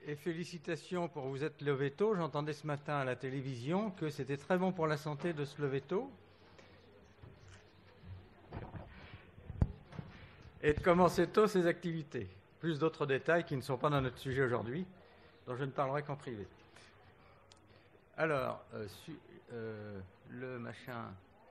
Et félicitations pour vous être levé tôt. J'entendais ce matin à la télévision que c'était très bon pour la santé de se lever tôt. Et de commencer tôt ses activités. Plus d'autres détails qui ne sont pas dans notre sujet aujourd'hui, dont je ne parlerai qu'en privé. Alors, le machin...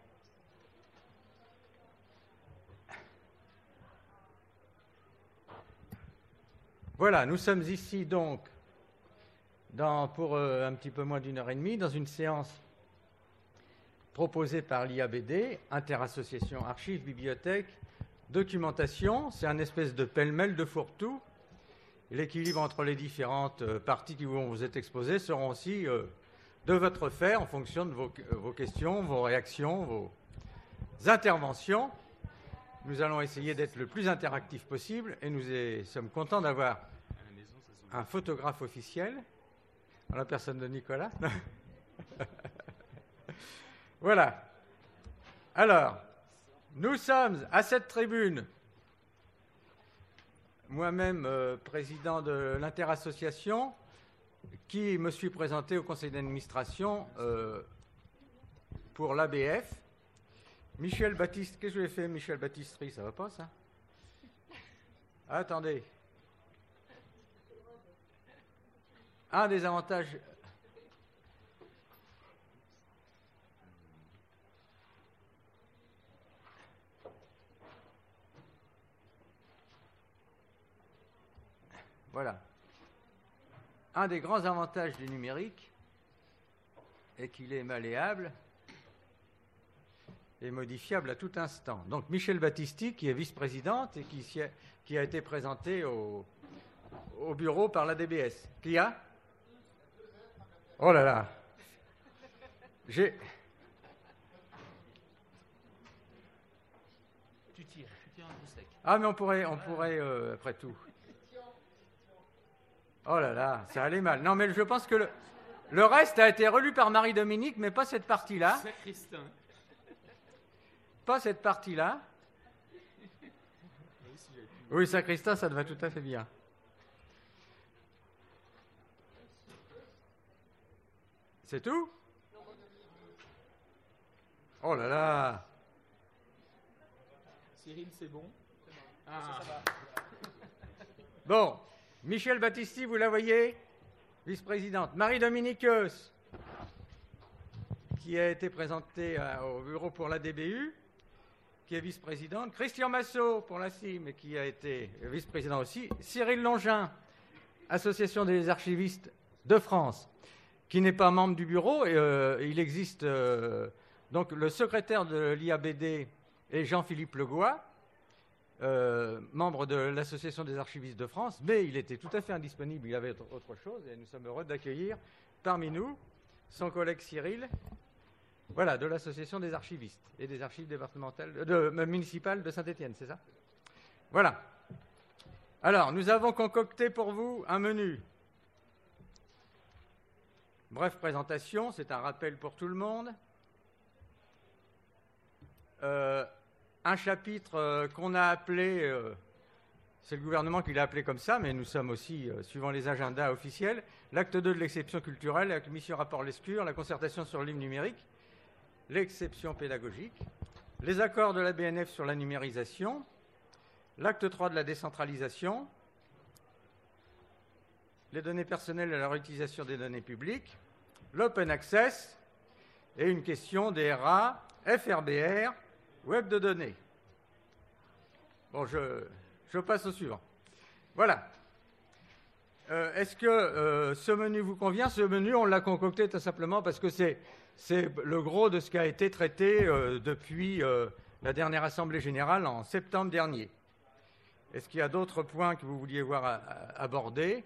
Voilà, nous sommes ici donc pour un petit peu moins d'une heure et demie dans une séance proposée par l'IABD, Interassociation Archives, Bibliothèques, Documentation. C'est un espèce de pêle-mêle de fourre-tout. L'équilibre entre les différentes parties qui vont vous être exposées seront aussi de votre fait en fonction de vos questions, vos réactions, vos interventions. Nous allons essayer d'être le plus interactif possible et nous sommes contents d'avoir un photographe officiel, dans la personne de Nicolas. Voilà. Alors, nous sommes à cette tribune, moi-même président de l'Interassociation, qui me suis présenté au conseil d'administration pour l'ABF. Michel Baptiste, qu'est-ce que je lui ai fait, Michel Baptisterie? Ça va pas, ça? Attendez. Un des avantages... Voilà. Un des grands avantages du numérique est qu'il est malléable et modifiable à tout instant. Donc Michel Battisti, qui est vice-présidente et qui a été présentée au bureau par la DBS. Qui a? Oh là là. Tu tires un coup sec. Ah mais on pourrait après tout. Oh là là, ça allait mal. Non mais je pense que le reste a été relu par Marie-Dominique, mais pas cette partie-là. Sacristain. Pas cette partie-là. Oui, sacristain, ça te va tout à fait bien. C'est tout? Oh là là. Cyril, c'est bon? Ah. Ça va. Bon, Michel Battisti, vous la voyez? Vice-présidente. Marie-Dominique Eus, qui a été présentée au bureau pour la DBU, qui est vice-présidente. Christian Massot pour la CIM, et qui a été vice-président aussi. Cyril Longin, Association des archivistes de France, qui n'est pas membre du bureau. Il existe donc le secrétaire de l'IABD est Jean-Philippe Legois, membre de l'Association des archivistes de France, mais il était tout à fait indisponible, il avait autre chose, et nous sommes heureux d'accueillir parmi nous son collègue Cyril, voilà, de l'Association des archivistes et des archives départementales, municipales de Saint-Étienne, c'est ça? Voilà. Alors, nous avons concocté pour vous un menu. Bref présentation, c'est un rappel pour tout le monde. Un chapitre qu'on a appelé, c'est le gouvernement qui l'a appelé comme ça, mais nous sommes aussi, suivant les agendas officiels, l'acte 2 de l'exception culturelle, avec la mission rapport Lescure, la concertation sur le livre numérique, l'exception pédagogique, les accords de la BNF sur la numérisation, l'acte 3 de la décentralisation, les données personnelles et la réutilisation des données publiques, l'open access et une question des RA, FRBR, web de données. Bon, je passe au suivant. Voilà. Est-ce que ce menu vous convient? Ce menu, on l'a concocté tout simplement parce que c'est le gros de ce qui a été traité depuis la dernière Assemblée générale en septembre dernier. Est-ce qu'il y a d'autres points que vous vouliez voir abordés?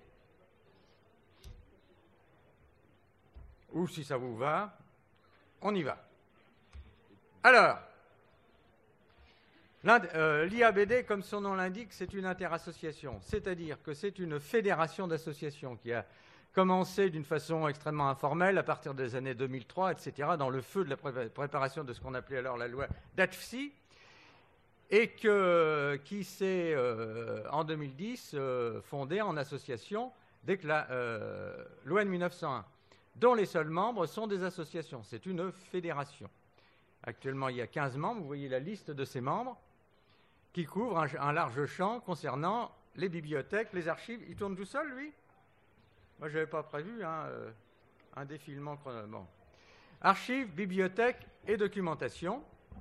Ou si ça vous va, on y va. Alors, l'IABD, comme son nom l'indique, c'est une interassociation, c'est-à-dire que c'est une fédération d'associations qui a commencé d'une façon extrêmement informelle à partir des années 2003, etc., dans le feu de la préparation de ce qu'on appelait alors la loi d'ATFSI, et qui s'est, en 2010, fondée en association dès que loi de 1901, dont les seuls membres sont des associations. C'est une fédération. Actuellement, il y a 15 membres. Vous voyez la liste de ces membres qui couvre un large champ concernant les bibliothèques, les archives. Il tourne tout seul, lui? Moi, je n'avais pas prévu un défilement chronologique. Bon. Archives, bibliothèques et documentation.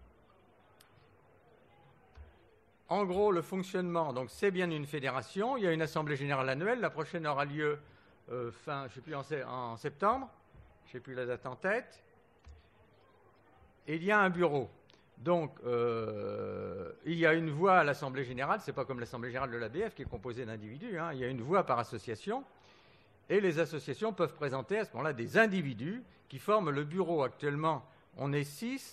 En gros, le fonctionnement, donc c'est bien une fédération. Il y a une assemblée générale annuelle. La prochaine aura lieu je ne sais plus, en septembre. Je ne sais plus la date en tête. Et il y a un bureau. Donc, il y a une voix à l'Assemblée générale, ce n'est pas comme l'Assemblée générale de l'ABF qui est composée d'individus, hein. Il y a une voix par association, et les associations peuvent présenter à ce moment-là des individus qui forment le bureau. Actuellement, on est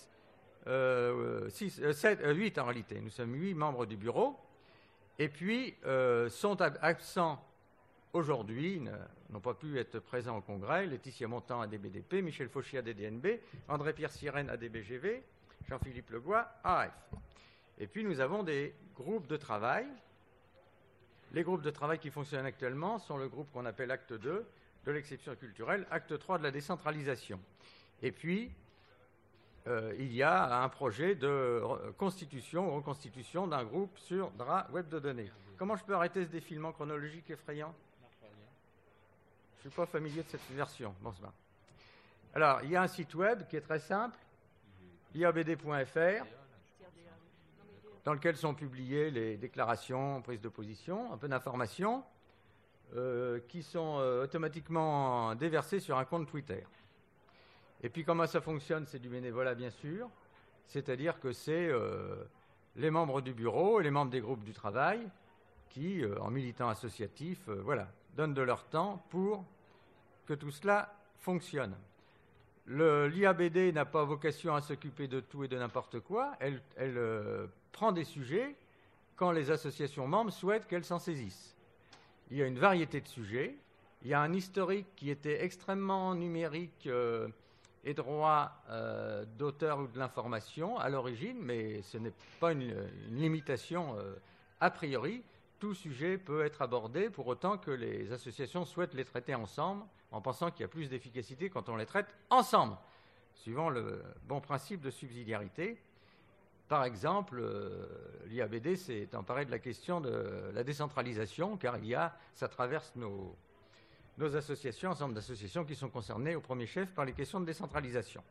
8 en réalité, nous sommes 8 membres du bureau, et puis sont absents aujourd'hui, n'ont pas pu être présents au congrès, Laetitia Montant à DBDP, Michel Fauchier à DDNB, André-Pierre Sirène à DBGV, Jean-Philippe Legoy, AF. Et puis nous avons des groupes de travail. Les groupes de travail qui fonctionnent actuellement sont le groupe qu'on appelle Acte 2 de l'exception culturelle, Acte 3 de la décentralisation. Et puis, il y a un projet de reconstitution d'un groupe sur DRA web de données. Comment je peux arrêter ce défilement chronologique effrayant? Je ne suis pas familier de cette version. Bon, c'est bon. Alors, il y a un site web qui est très simple, iabd.fr, dans lequel sont publiées les déclarations, prises de position, un peu d'informations, qui sont automatiquement déversées sur un compte Twitter. Et puis comment ça fonctionne? C'est du bénévolat, bien sûr, c'est-à-dire que c'est les membres du bureau et les membres des groupes du travail qui, en militants associatifs, donnent de leur temps pour que tout cela fonctionne. L'IABD n'a pas vocation à s'occuper de tout et de n'importe quoi. Elle prend des sujets quand les associations membres souhaitent qu'elles s'en saisissent. Il y a une variété de sujets. Il y a un historique qui était extrêmement numérique et droit d'auteur ou de l'information à l'origine, mais ce n'est pas une limitation a priori. Tout sujet peut être abordé pour autant que les associations souhaitent les traiter ensemble, en pensant qu'il y a plus d'efficacité quand on les traite ensemble, suivant le bon principe de subsidiarité. Par exemple, l'IABD s'est emparé de la question de la décentralisation, car ça traverse nos associations, ensemble d'associations qui sont concernées au premier chef par les questions de décentralisation.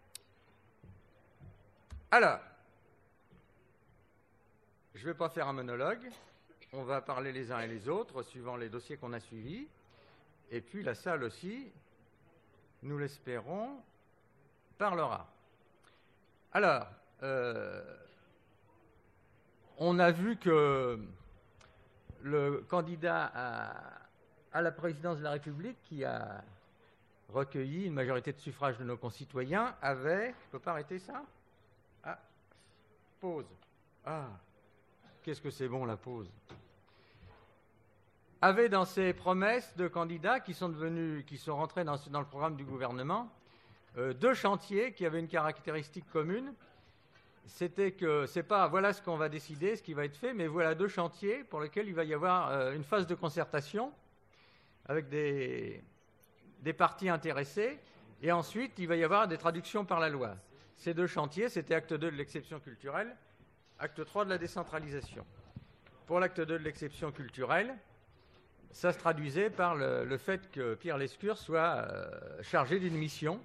Alors, je ne vais pas faire un monologue. On va parler les uns et les autres, suivant les dossiers qu'on a suivis. Et puis la salle aussi, nous l'espérons, parlera. Alors, on a vu que le candidat à la présidence de la République, qui a recueilli une majorité de suffrages de nos concitoyens, avait... Je ne peux pas arrêter ça? Ah, pause. Ah, qu'est-ce que c'est bon la pause. Avait dans ses promesses de candidats qui sont rentrés dans le programme du gouvernement, 2 chantiers qui avaient une caractéristique commune. C'était que c'est pas voilà ce qu'on va décider, ce qui va être fait, mais voilà 2 chantiers pour lesquels il va y avoir une phase de concertation avec des parties intéressées, et ensuite il va y avoir des traductions par la loi. Ces 2 chantiers, c'était Acte 2 de l'exception culturelle, Acte 3 de la décentralisation. Pour l'Acte 2 de l'exception culturelle, ça se traduisait par le fait que Pierre Lescure soit chargé d'une mission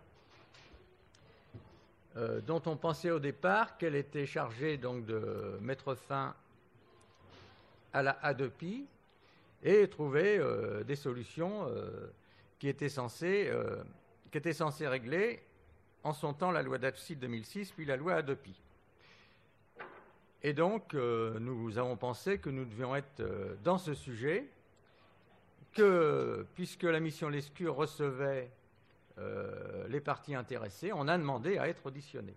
dont on pensait au départ qu'elle était chargée donc de mettre fin à la Hadopi et trouver des solutions qui étaient censées régler en son temps la loi d'Afsid 2006 puis la loi Hadopi. Et donc nous avons pensé que nous devions être dans ce sujet, que puisque la mission Lescure recevait les parties intéressées, on a demandé à être auditionné.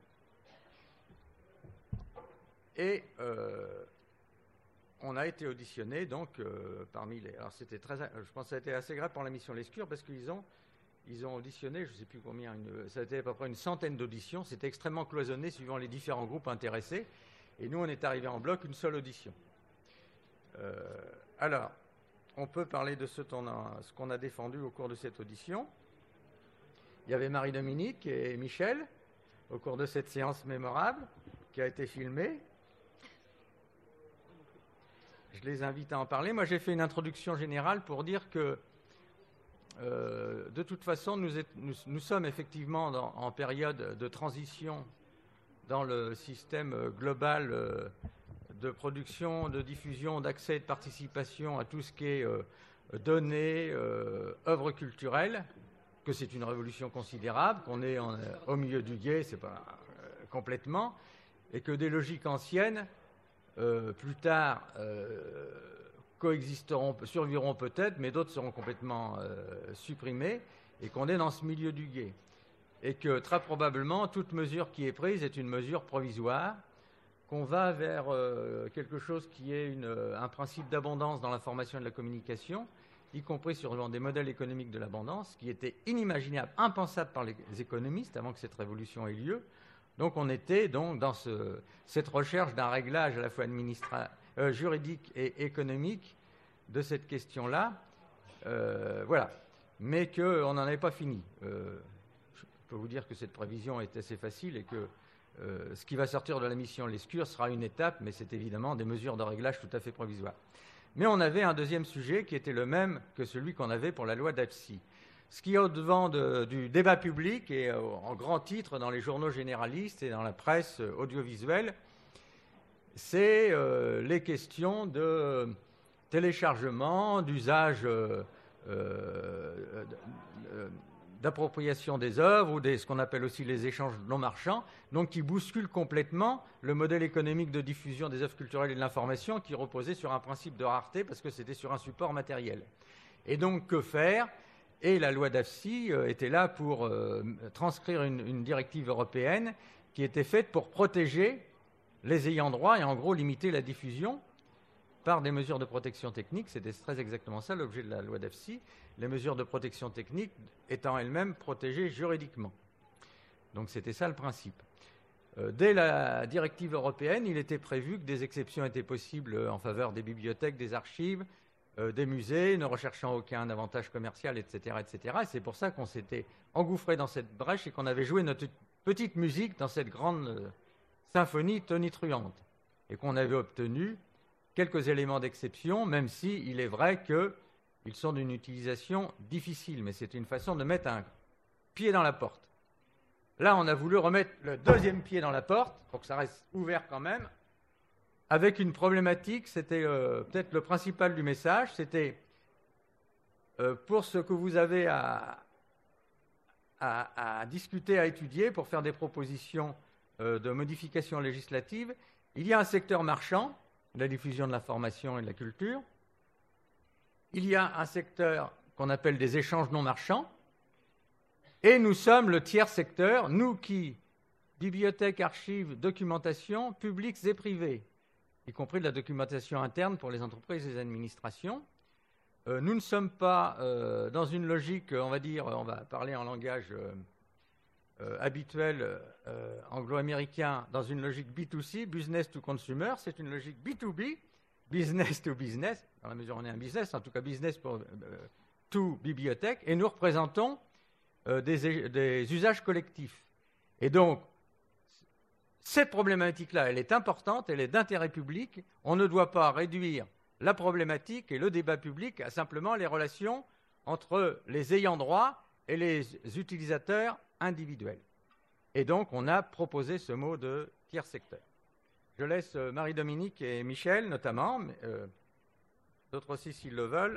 Et on a été auditionné donc parmi les... Alors c'était je pense que ça a été assez grave pour la mission Lescure parce qu'ils ont auditionné, je ne sais plus combien, ça a été à peu près une centaine d'auditions, c'était extrêmement cloisonné suivant les différents groupes intéressés, et nous on est arrivé en bloc une seule audition. Alors, on peut parler de ce qu'on a défendu au cours de cette audition. Il y avait Marie-Dominique et Michel au cours de cette séance mémorable qui a été filmée. Je les invite à en parler. Moi, j'ai fait une introduction générale pour dire que, de toute façon, nous sommes effectivement en période de transition dans le système global de production, de diffusion, d'accès et de participation à tout ce qui est données, œuvres culturelles, que c'est une révolution considérable, qu'on est au milieu du gué, c'est pas complètement, et que des logiques anciennes, plus tard, coexisteront, survivront peut-être, mais d'autres seront complètement supprimées, et qu'on est dans ce milieu du gué. Et que très probablement, toute mesure qui est prise est une mesure provisoire, qu'on va vers quelque chose qui est un principe d'abondance dans l'information et de la communication, y compris sur des modèles économiques de l'abondance, qui étaient inimaginables, impensables par les économistes avant que cette révolution ait lieu. Donc on était dans cette recherche d'un réglage à la fois juridique et économique de cette question-là. Voilà. Mais qu'on n'en avait pas fini. Je peux vous dire que cette prévision est assez facile et que ce qui va sortir de la mission Lescure sera une étape, mais c'est évidemment des mesures de réglage tout à fait provisoires. Mais on avait un deuxième sujet qui était le même que celui qu'on avait pour la loi d'AFSI. Ce qui est au-devant du débat public et en grand titre dans les journaux généralistes et dans la presse audiovisuelle, c'est les questions de téléchargement, d'usage, d'appropriation des œuvres ou ce qu'on appelle aussi les échanges non marchands, donc qui bousculent complètement le modèle économique de diffusion des œuvres culturelles et de l'information qui reposait sur un principe de rareté parce que c'était sur un support matériel. Et donc, que faire ? Et la loi d'AFSI était là pour transcrire une directive européenne qui était faite pour protéger les ayants droit et en gros limiter la diffusion par des mesures de protection technique. C'était très exactement ça l'objet de la loi d'AFSI, les mesures de protection technique étant elles-mêmes protégées juridiquement. Donc c'était ça le principe. Dès la directive européenne, il était prévu que des exceptions étaient possibles en faveur des bibliothèques, des archives, des musées, ne recherchant aucun avantage commercial, etc. etc. Et c'est pour ça qu'on s'était engouffré dans cette brèche et qu'on avait joué notre petite musique dans cette grande symphonie tonitruante. Et qu'on avait obtenu quelques éléments d'exception, même si il est vrai qu'ils sont d'une utilisation difficile. Mais c'est une façon de mettre un pied dans la porte. Là, on a voulu remettre le deuxième pied dans la porte, pour que ça reste ouvert quand même, avec une problématique, c'était peut-être le principal du message, c'était pour ce que vous avez à discuter, à étudier, pour faire des propositions de modifications législatives, il y a un secteur marchand, la diffusion de l'information et de la culture, il y a un secteur qu'on appelle des échanges non marchands, et nous sommes le tiers secteur, nous qui, bibliothèques, archives, documentation, publiques et privées, y compris de la documentation interne pour les entreprises et les administrations. Nous ne sommes pas dans une logique, on va dire, on va parler en langage habituel anglo-américain, dans une logique B2C, business to consumer, c'est une logique B2B, business to business, dans la mesure où on est un business, en tout cas business to bibliothèque, et nous représentons des usages collectifs. Et donc, cette problématique-là, elle est importante, elle est d'intérêt public. On ne doit pas réduire la problématique et le débat public à simplement les relations entre les ayants droit et les utilisateurs individuels. Et donc, on a proposé ce mot de tiers secteur. Je laisse Marie-Dominique et Michel, notamment, mais d'autres aussi s'ils le veulent,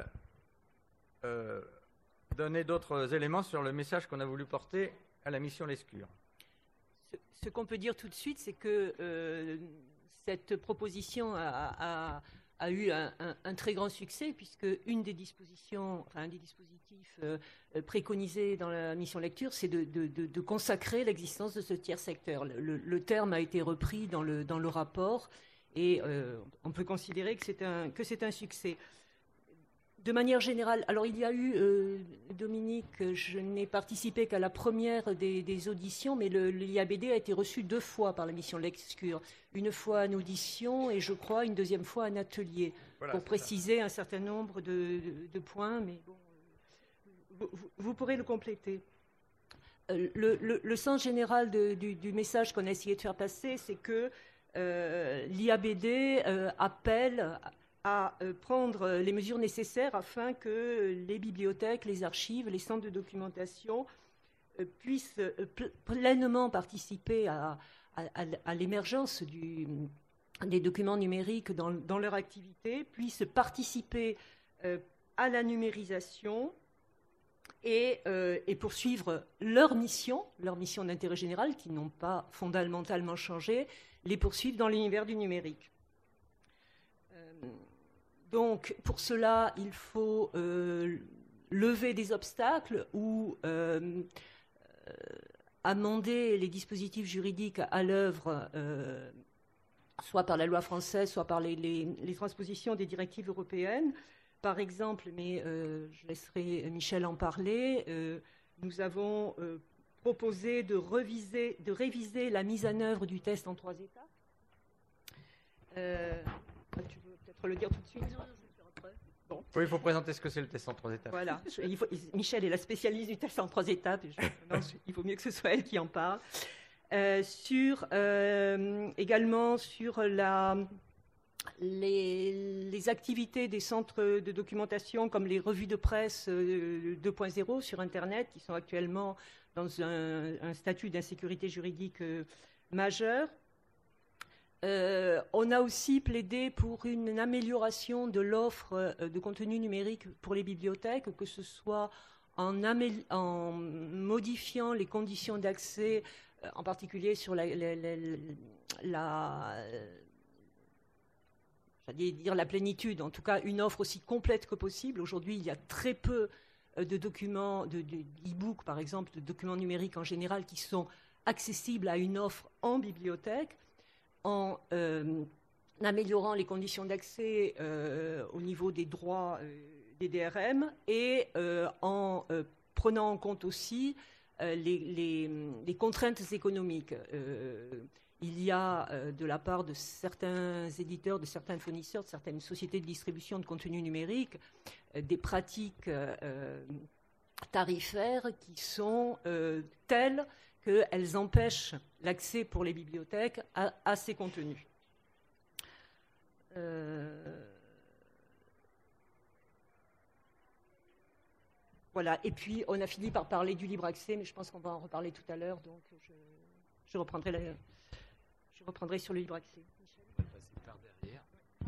donner d'autres éléments sur le message qu'on a voulu porter à la mission Lescure. Ce qu'on peut dire tout de suite, c'est que cette proposition a eu un très grand succès, puisque un des dispositifs préconisés dans la mission lecture, c'est de consacrer l'existence de ce tiers secteur. Le terme a été repris dans le rapport, et on peut considérer que c'est un succès. De manière générale, alors il y a eu, Dominique, je n'ai participé qu'à la première des auditions, mais l'IABD a été reçu 2 fois par la mission Lescure. Une fois en audition et je crois une deuxième fois en atelier, voilà, pour préciser un certain nombre de points, mais bon, vous pourrez le compléter. Le sens général du message qu'on a essayé de faire passer, c'est que l'IABD appelle à prendre les mesures nécessaires afin que les bibliothèques, les archives, les centres de documentation puissent pleinement participer à l'émergence des documents numériques dans leur activité, puissent participer à la numérisation et poursuivre leur mission d'intérêt général, qui n'ont pas fondamentalement changé, les poursuivre dans l'univers du numérique. Donc, pour cela, il faut lever des obstacles ou amender les dispositifs juridiques à l'œuvre, soit par la loi française, soit par les transpositions des directives européennes. Par exemple, mais je laisserai Michel en parler, nous avons proposé de réviser la mise en œuvre du test en 3 étapes. Tu veux peut-être le dire tout de suite? Non, je vais le faire après. Bon. Oui, il faut présenter ce que c'est le test en 3 étapes. Voilà. Michel est la spécialiste du test en 3 étapes. Il vaut mieux que ce soit elle qui en parle. Également sur les activités des centres de documentation comme les revues de presse 2.0 sur Internet, qui sont actuellement dans un statut d'insécurité juridique majeur. On a aussi plaidé pour une amélioration de l'offre de contenu numérique pour les bibliothèques, que ce soit en modifiant les conditions d'accès, en particulier sur j'allais dire la plénitude, en tout cas une offre aussi complète que possible. Aujourd'hui, il y a très peu de documents, d'e-book par exemple, de documents numériques en général qui sont accessibles à une offre en bibliothèque. En améliorant les conditions d'accès au niveau des droits des DRM et en prenant en compte aussi les contraintes économiques. Il y a de la part de certains éditeurs, de certains fournisseurs, de certaines sociétés de distribution de contenu numérique, des pratiques tarifaires qui sont telles qu'elles empêchent l'accès pour les bibliothèques à ces contenus. Voilà, et puis on a fini par parler du libre accès, mais je pense qu'on va en reparler tout à l'heure, donc je reprendrai sur le libre accès. Michel. On va passer par derrière.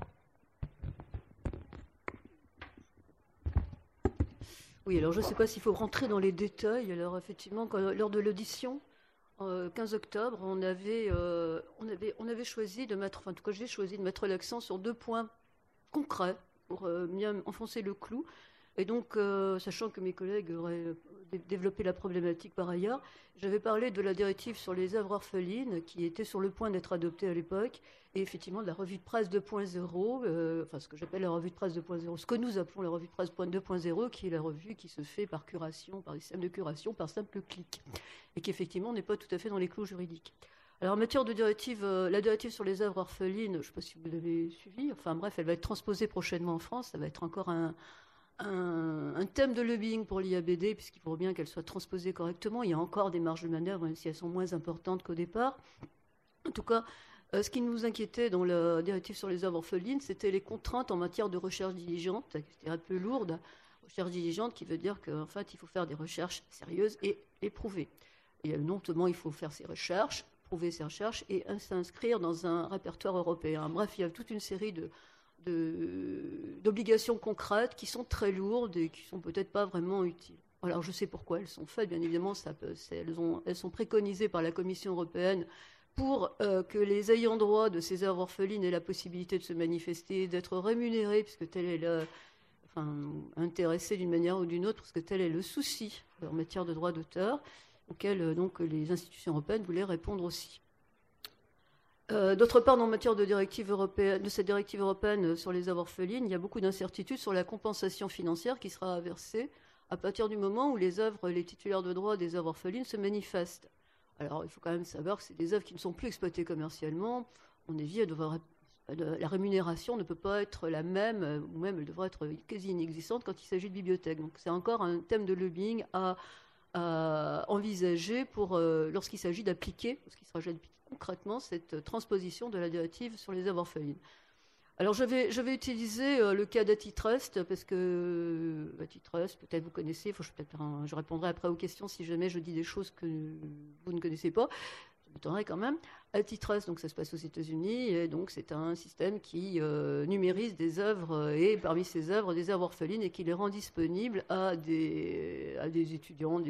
Oui, alors je ne sais pas s'il faut rentrer dans les détails. Alors effectivement, lors de l'audition, 15 octobre, on avait choisi de mettre, enfin en tout cas j'ai choisi de mettre l'accent sur 2 points concrets pour bien enfoncer le clou. Et donc, sachant que mes collègues auraient développé la problématique par ailleurs, j'avais parlé de la directive sur les œuvres orphelines qui était sur le point d'être adoptée à l'époque, et effectivement de la revue de presse 2.0, enfin ce que j'appelle la revue de presse 2.0, ce que nous appelons la revue de presse 2.0, qui est la revue qui se fait par curation, par des systèmes de curation, par simple clic, et qui effectivement n'est pas tout à fait dans les clous juridiques. Alors en matière de directive, la directive sur les œuvres orphelines, je ne sais pas si vous l'avez suivie, enfin bref, elle va être transposée prochainement en France, ça va être encore un thème de lobbying pour l'IABD, puisqu'il faut bien qu'elle soit transposée correctement. Il y a encore des marges de manœuvre, même si elles sont moins importantes qu'au départ. En tout cas, ce qui nous inquiétait dans la directive sur les œuvres orphelines, c'était les contraintes en matière de recherche diligente, c'est-à-dire un peu lourde, recherche diligente, qui veut dire qu'en fait, il faut faire des recherches sérieuses et éprouvées. Et non seulement il faut faire ces recherches, prouver ces recherches et s'inscrire dans un répertoire européen. Bref, il y a toute une série d'obligations concrètes qui sont très lourdes et qui sont peut-être pas vraiment utiles. Alors je sais pourquoi elles sont faites, bien évidemment, elles sont préconisées par la Commission européenne pour que les ayants droit de ces œuvres orphelines aient la possibilité de se manifester, d'être rémunérés, puisque tel est intéressés d'une manière ou d'une autre, parce que tel est le souci en matière de droit d'auteur, auquel donc les institutions européennes voulaient répondre aussi. D'autre part, en matière de cette directive européenne sur les œuvres orphelines, il y a beaucoup d'incertitudes sur la compensation financière qui sera versée à partir du moment où les titulaires de droits des œuvres orphelines se manifestent. Alors, il faut quand même savoir que c'est des œuvres qui ne sont plus exploitées commercialement. On est vieux, la rémunération ne peut pas être la même, ou même elle devrait être quasi inexistante quand il s'agit de bibliothèques. Donc, c'est encore un thème de lobbying à envisager lorsqu'il s'agit d'appliquer concrètement cette transposition de la directive sur les œuvres orphelines. Alors, je vais utiliser le cas d'Antitrust, parce que Antitrust, peut-être vous connaissez, je répondrai après aux questions si jamais je dis des choses que vous ne connaissez pas. Je m'étonnerai quand même. Antitrust, donc ça se passe aux États-Unis, et donc c'est un système qui numérise des œuvres, et parmi ces œuvres, des œuvres orphelines, et qui les rend disponibles à des étudiants,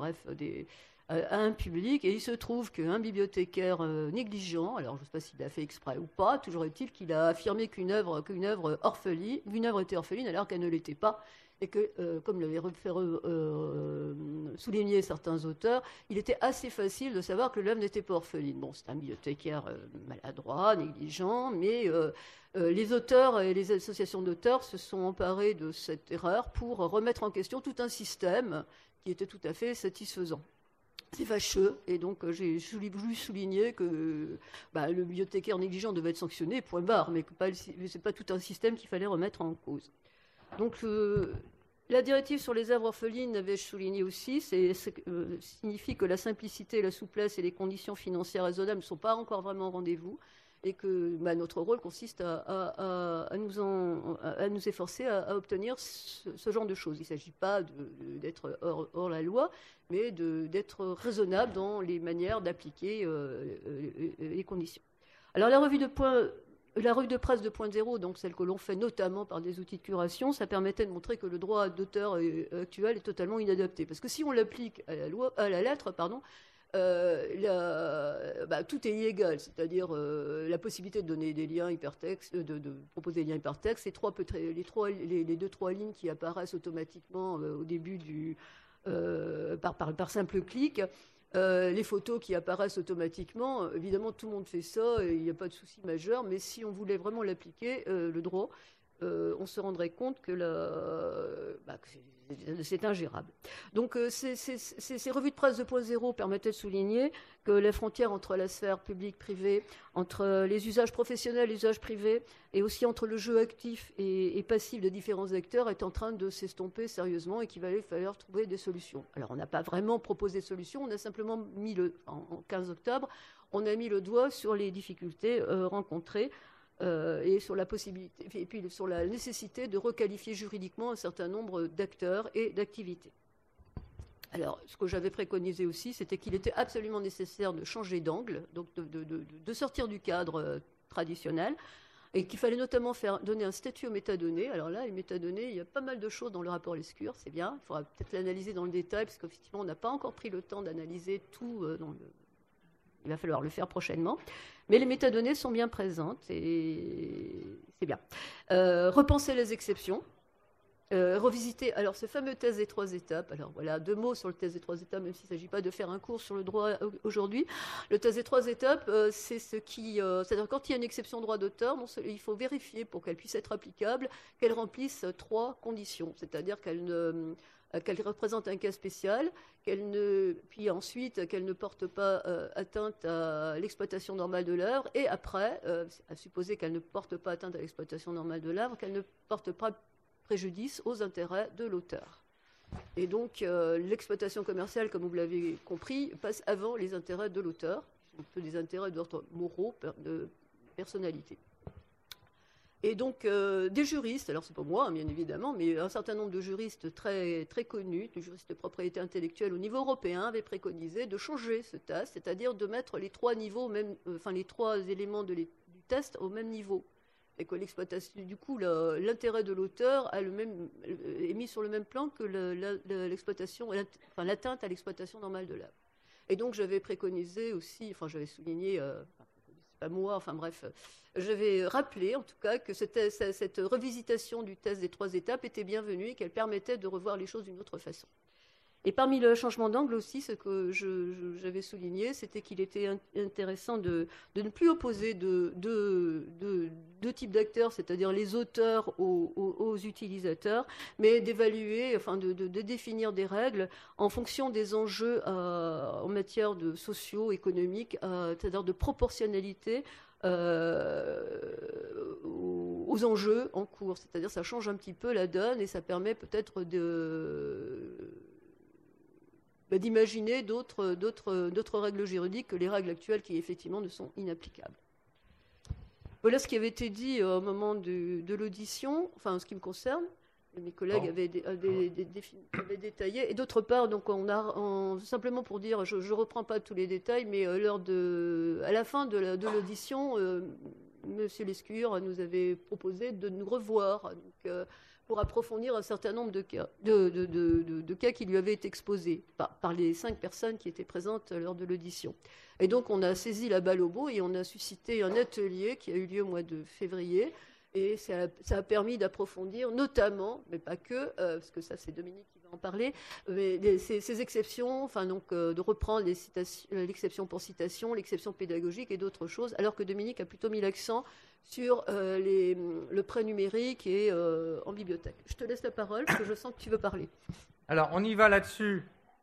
à un public. Et il se trouve qu'un bibliothécaire négligent, alors je ne sais pas s'il l'a fait exprès ou pas, toujours est-il qu'il a affirmé qu'une œuvre était orpheline alors qu'elle ne l'était pas. Et que, comme l'avaient souligné certains auteurs, il était assez facile de savoir que l'œuvre n'était pas orpheline. Bon, c'est un bibliothécaire maladroit, négligent, mais les auteurs et les associations d'auteurs se sont emparés de cette erreur pour remettre en question tout un système qui était tout à fait satisfaisant. C'est fâcheux, et donc j'ai voulu souligner que le bibliothécaire négligent devait être sanctionné, point barre, mais ce n'est pas tout un système qu'il fallait remettre en cause. Donc la directive sur les œuvres orphelines, avais-je souligné aussi, signifie que la simplicité, la souplesse et les conditions financières raisonnables ne sont pas encore vraiment au rendez-vous, et que notre rôle consiste à nous efforcer à obtenir ce genre de choses. Il ne s'agit pas d'être hors la loi, mais d'être raisonnable dans les manières d'appliquer les conditions. Alors la revue de presse 2.0, donc celle que l'on fait notamment par des outils de curation, ça permettait de montrer que le droit d'auteur actuel est totalement inadapté. Parce que si on l'applique à la lettre, tout est illégal, c'est-à-dire la possibilité de donner des liens hypertextes, de proposer des liens hypertextes, les 2-3 lignes qui apparaissent automatiquement au début par simple clic, les photos qui apparaissent automatiquement, évidemment tout le monde fait ça et il n'y a pas de souci majeur, mais si on voulait vraiment l'appliquer, le droit, on se rendrait compte que c'est ingérable. Donc ces revues de presse 2.0 permettaient de souligner que les frontières entre la sphère publique-privée, entre les usages professionnels et les usages privés, et aussi entre le jeu actif et passif de différents acteurs est en train de s'estomper sérieusement et qu'il falloir trouver des solutions. Alors on n'a pas vraiment proposé de solutions, on a simplement en 15 octobre, on a mis le doigt sur les difficultés rencontrées et sur la possibilité, et puis sur la nécessité de requalifier juridiquement un certain nombre d'acteurs et d'activités. Alors, ce que j'avais préconisé aussi, c'était qu'il était absolument nécessaire de changer d'angle, donc de sortir du cadre traditionnel, et qu'il fallait notamment donner un statut aux métadonnées. Alors là, les métadonnées, il y a pas mal de choses dans le rapport Lescure, c'est bien. Il faudra peut-être l'analyser dans le détail, parce qu'effectivement, on n'a pas encore pris le temps d'analyser tout il va falloir le faire prochainement. Mais les métadonnées sont bien présentes et c'est bien. Repenser les exceptions. Revisiter ce fameux test des 3 étapes. Alors voilà, 2 mots sur le test des 3 étapes, même s'il ne s'agit pas de faire un cours sur le droit aujourd'hui. Le test des 3 étapes, c'est c'est-à-dire quand il y a une exception droit d'auteur, il faut vérifier pour qu'elle puisse être applicable qu'elle remplisse 3 conditions. C'est-à-dire qu'elle représente un cas spécial, puis ensuite qu'elle ne porte pas atteinte à l'exploitation normale de l'œuvre, et après, à supposer qu'elle ne porte pas atteinte à l'exploitation normale de l'œuvre, qu'elle ne porte pas préjudice aux intérêts de l'auteur. Et donc, l'exploitation commerciale, comme vous l'avez compris, passe avant les intérêts de l'auteur, qui sont des intérêts d'ordre moraux, de personnalité. Et donc, des juristes, alors c'est pas moi, bien évidemment, mais un certain nombre de juristes très, très connus, de juristes de propriété intellectuelle au niveau européen, avaient préconisé de changer ce test, c'est-à-dire de mettre les 3 niveaux, les 3 éléments du test au même niveau. Et que l'exploitation, du coup, l'intérêt de l'auteur est mis sur le même plan que l'atteinte à l'exploitation normale de l'œuvre. Et donc, j'avais préconisé aussi, j'avais souligné, pas moi, j'avais rappelé en tout cas que cette revisitation du test des 3 étapes était bienvenue et qu'elle permettait de revoir les choses d'une autre façon. Et parmi le changement d'angle aussi, ce que j'avais souligné, c'était qu'il était intéressant de ne plus opposer deux types d'acteurs, c'est-à-dire les auteurs aux utilisateurs, mais d'évaluer, enfin de définir des règles en fonction des enjeux en matière de socio-économique, c'est-à-dire de proportionnalité aux enjeux en cours. C'est-à-dire ça change un petit peu la donne et ça permet peut-être d'imaginer d'autres règles juridiques que les règles actuelles qui effectivement ne sont inapplicables. Voilà ce qui avait été dit au moment de l'audition, enfin en ce qui me concerne. Mes collègues avaient détaillé. Et d'autre part, donc simplement pour dire, je ne reprends pas tous les détails, mais à la fin de l'audition, Monsieur Lescure nous avait proposé de nous revoir pour approfondir un certain nombre de cas, de cas qui lui avaient été exposés par les 5 personnes qui étaient présentes lors de l'audition. Et donc on a saisi la balle au bot et on a suscité un atelier qui a eu lieu au mois de février. Et ça a permis d'approfondir, notamment, mais pas que, parce que ça c'est Dominique qui va en parler, mais ces exceptions, enfin donc de reprendre l'exception pour citation, l'exception pédagogique et d'autres choses, alors que Dominique a plutôt mis l'accent sur le prêt numérique et en bibliothèque. Je te laisse la parole, parce que je sens que tu veux parler. Alors, on y va là-dessus.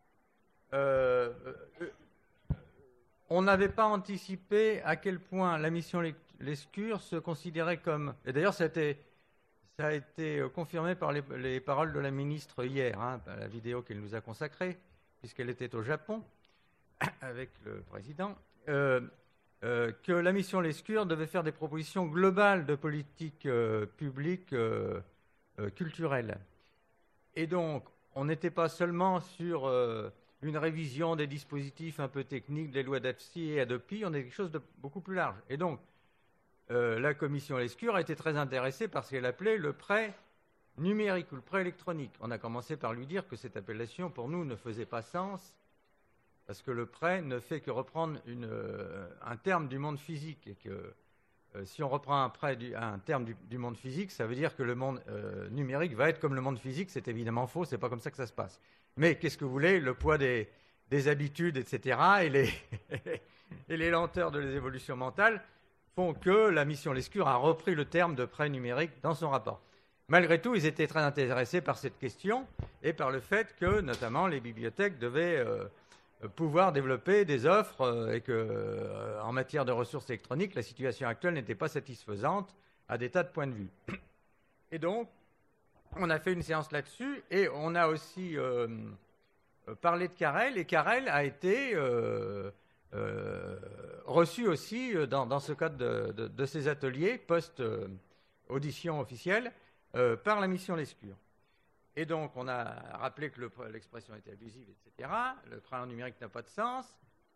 On n'avait pas anticipé à quel point la mission Lescure se considérait comme... Et d'ailleurs, ça a été confirmé par les paroles de la ministre hier, la vidéo qu'elle nous a consacrée, puisqu'elle était au Japon avec le président, que la mission Lescure devait faire des propositions globales de politique publique culturelle. Et donc, on n'était pas seulement sur une révision des dispositifs un peu techniques des lois d'AFSI et ADOPI, on est quelque chose de beaucoup plus large. Et donc, la commission Lescure a été très intéressée par ce qu'elle appelait le prêt numérique ou le prêt électronique. On a commencé par lui dire que cette appellation, pour nous, ne faisait pas sens, parce que le prêt ne fait que reprendre un terme du monde physique, et que si on reprend un terme du monde physique, ça veut dire que le monde numérique va être comme le monde physique. C'est évidemment faux, c'est pas comme ça que ça se passe. Mais qu'est-ce que vous voulez, le poids des habitudes, etc., et les lenteurs de les évolutions mentales font que la mission Lescure a repris le terme de prêt numérique dans son rapport. Malgré tout, ils étaient très intéressés par cette question et par le fait que, notamment, les bibliothèques devaient pouvoir développer des offres et que, en matière de ressources électroniques, la situation actuelle n'était pas satisfaisante à des tas de points de vue. Et donc, on a fait une séance là-dessus et on a aussi parlé de Carrel, et Carrel a été reçu aussi dans ce cadre de ces ateliers post-audition officielle par la mission Lescure. Et donc, on a rappelé que l'expression était abusive, etc. Le prêt en numérique n'a pas de sens.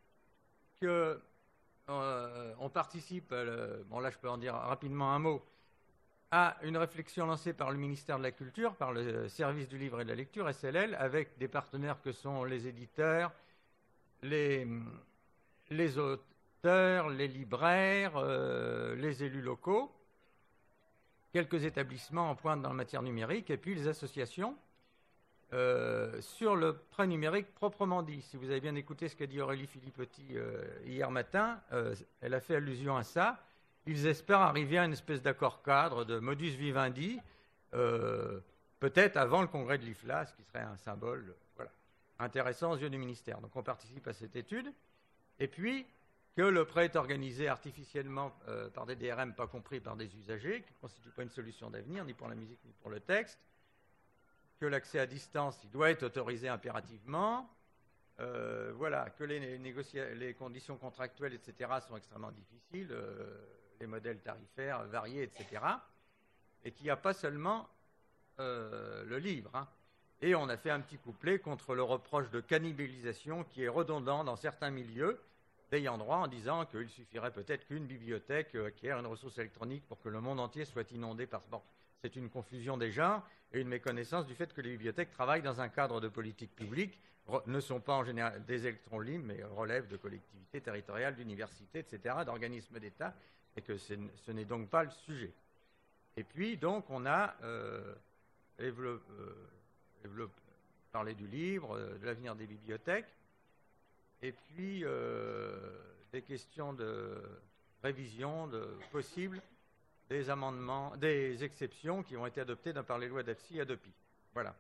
On participe, bon là je peux en dire rapidement un mot, à une réflexion lancée par le ministère de la Culture, par le service du livre et de la lecture, SLL, avec des partenaires que sont les éditeurs, les auteurs, les libraires, les élus locaux, quelques établissements en pointe dans la matière numérique, et puis les associations sur le prêt numérique proprement dit. Si vous avez bien écouté ce qu'a dit Aurélie Filippetti hier matin, elle a fait allusion à ça. Ils espèrent arriver à une espèce d'accord cadre, de modus vivendi, peut-être avant le congrès de l'IFLA, ce qui serait un symbole intéressant aux yeux du ministère. Donc on participe à cette étude. Et puis, que le prêt est organisé artificiellement par des DRM pas compris par des usagers, qui ne constituent pas une solution d'avenir, ni pour la musique, ni pour le texte, que l'accès à distance, il doit être autorisé impérativement, que les conditions contractuelles, etc., sont extrêmement difficiles, les modèles tarifaires variés, etc., et qu'il n'y a pas seulement le livre. Et on a fait un petit couplet contre le reproche de cannibalisation qui est redondant dans certains milieux d'ayant droit, en disant qu'il suffirait peut-être qu'une bibliothèque acquiert une ressource électronique pour que le monde entier soit inondé par ce bord. C'est une confusion des genres et une méconnaissance du fait que les bibliothèques travaillent dans un cadre de politique publique, ne sont pas en général des électrons libres, mais relèvent de collectivités territoriales, d'universités, etc., d'organismes d'État, et que ce n'est donc pas le sujet. Et puis, donc, on a parler du livre, de l'avenir des bibliothèques, et puis des questions de révision possibles des amendements, des exceptions qui ont été adoptées par les lois d'AFSI et ADOPI. Voilà.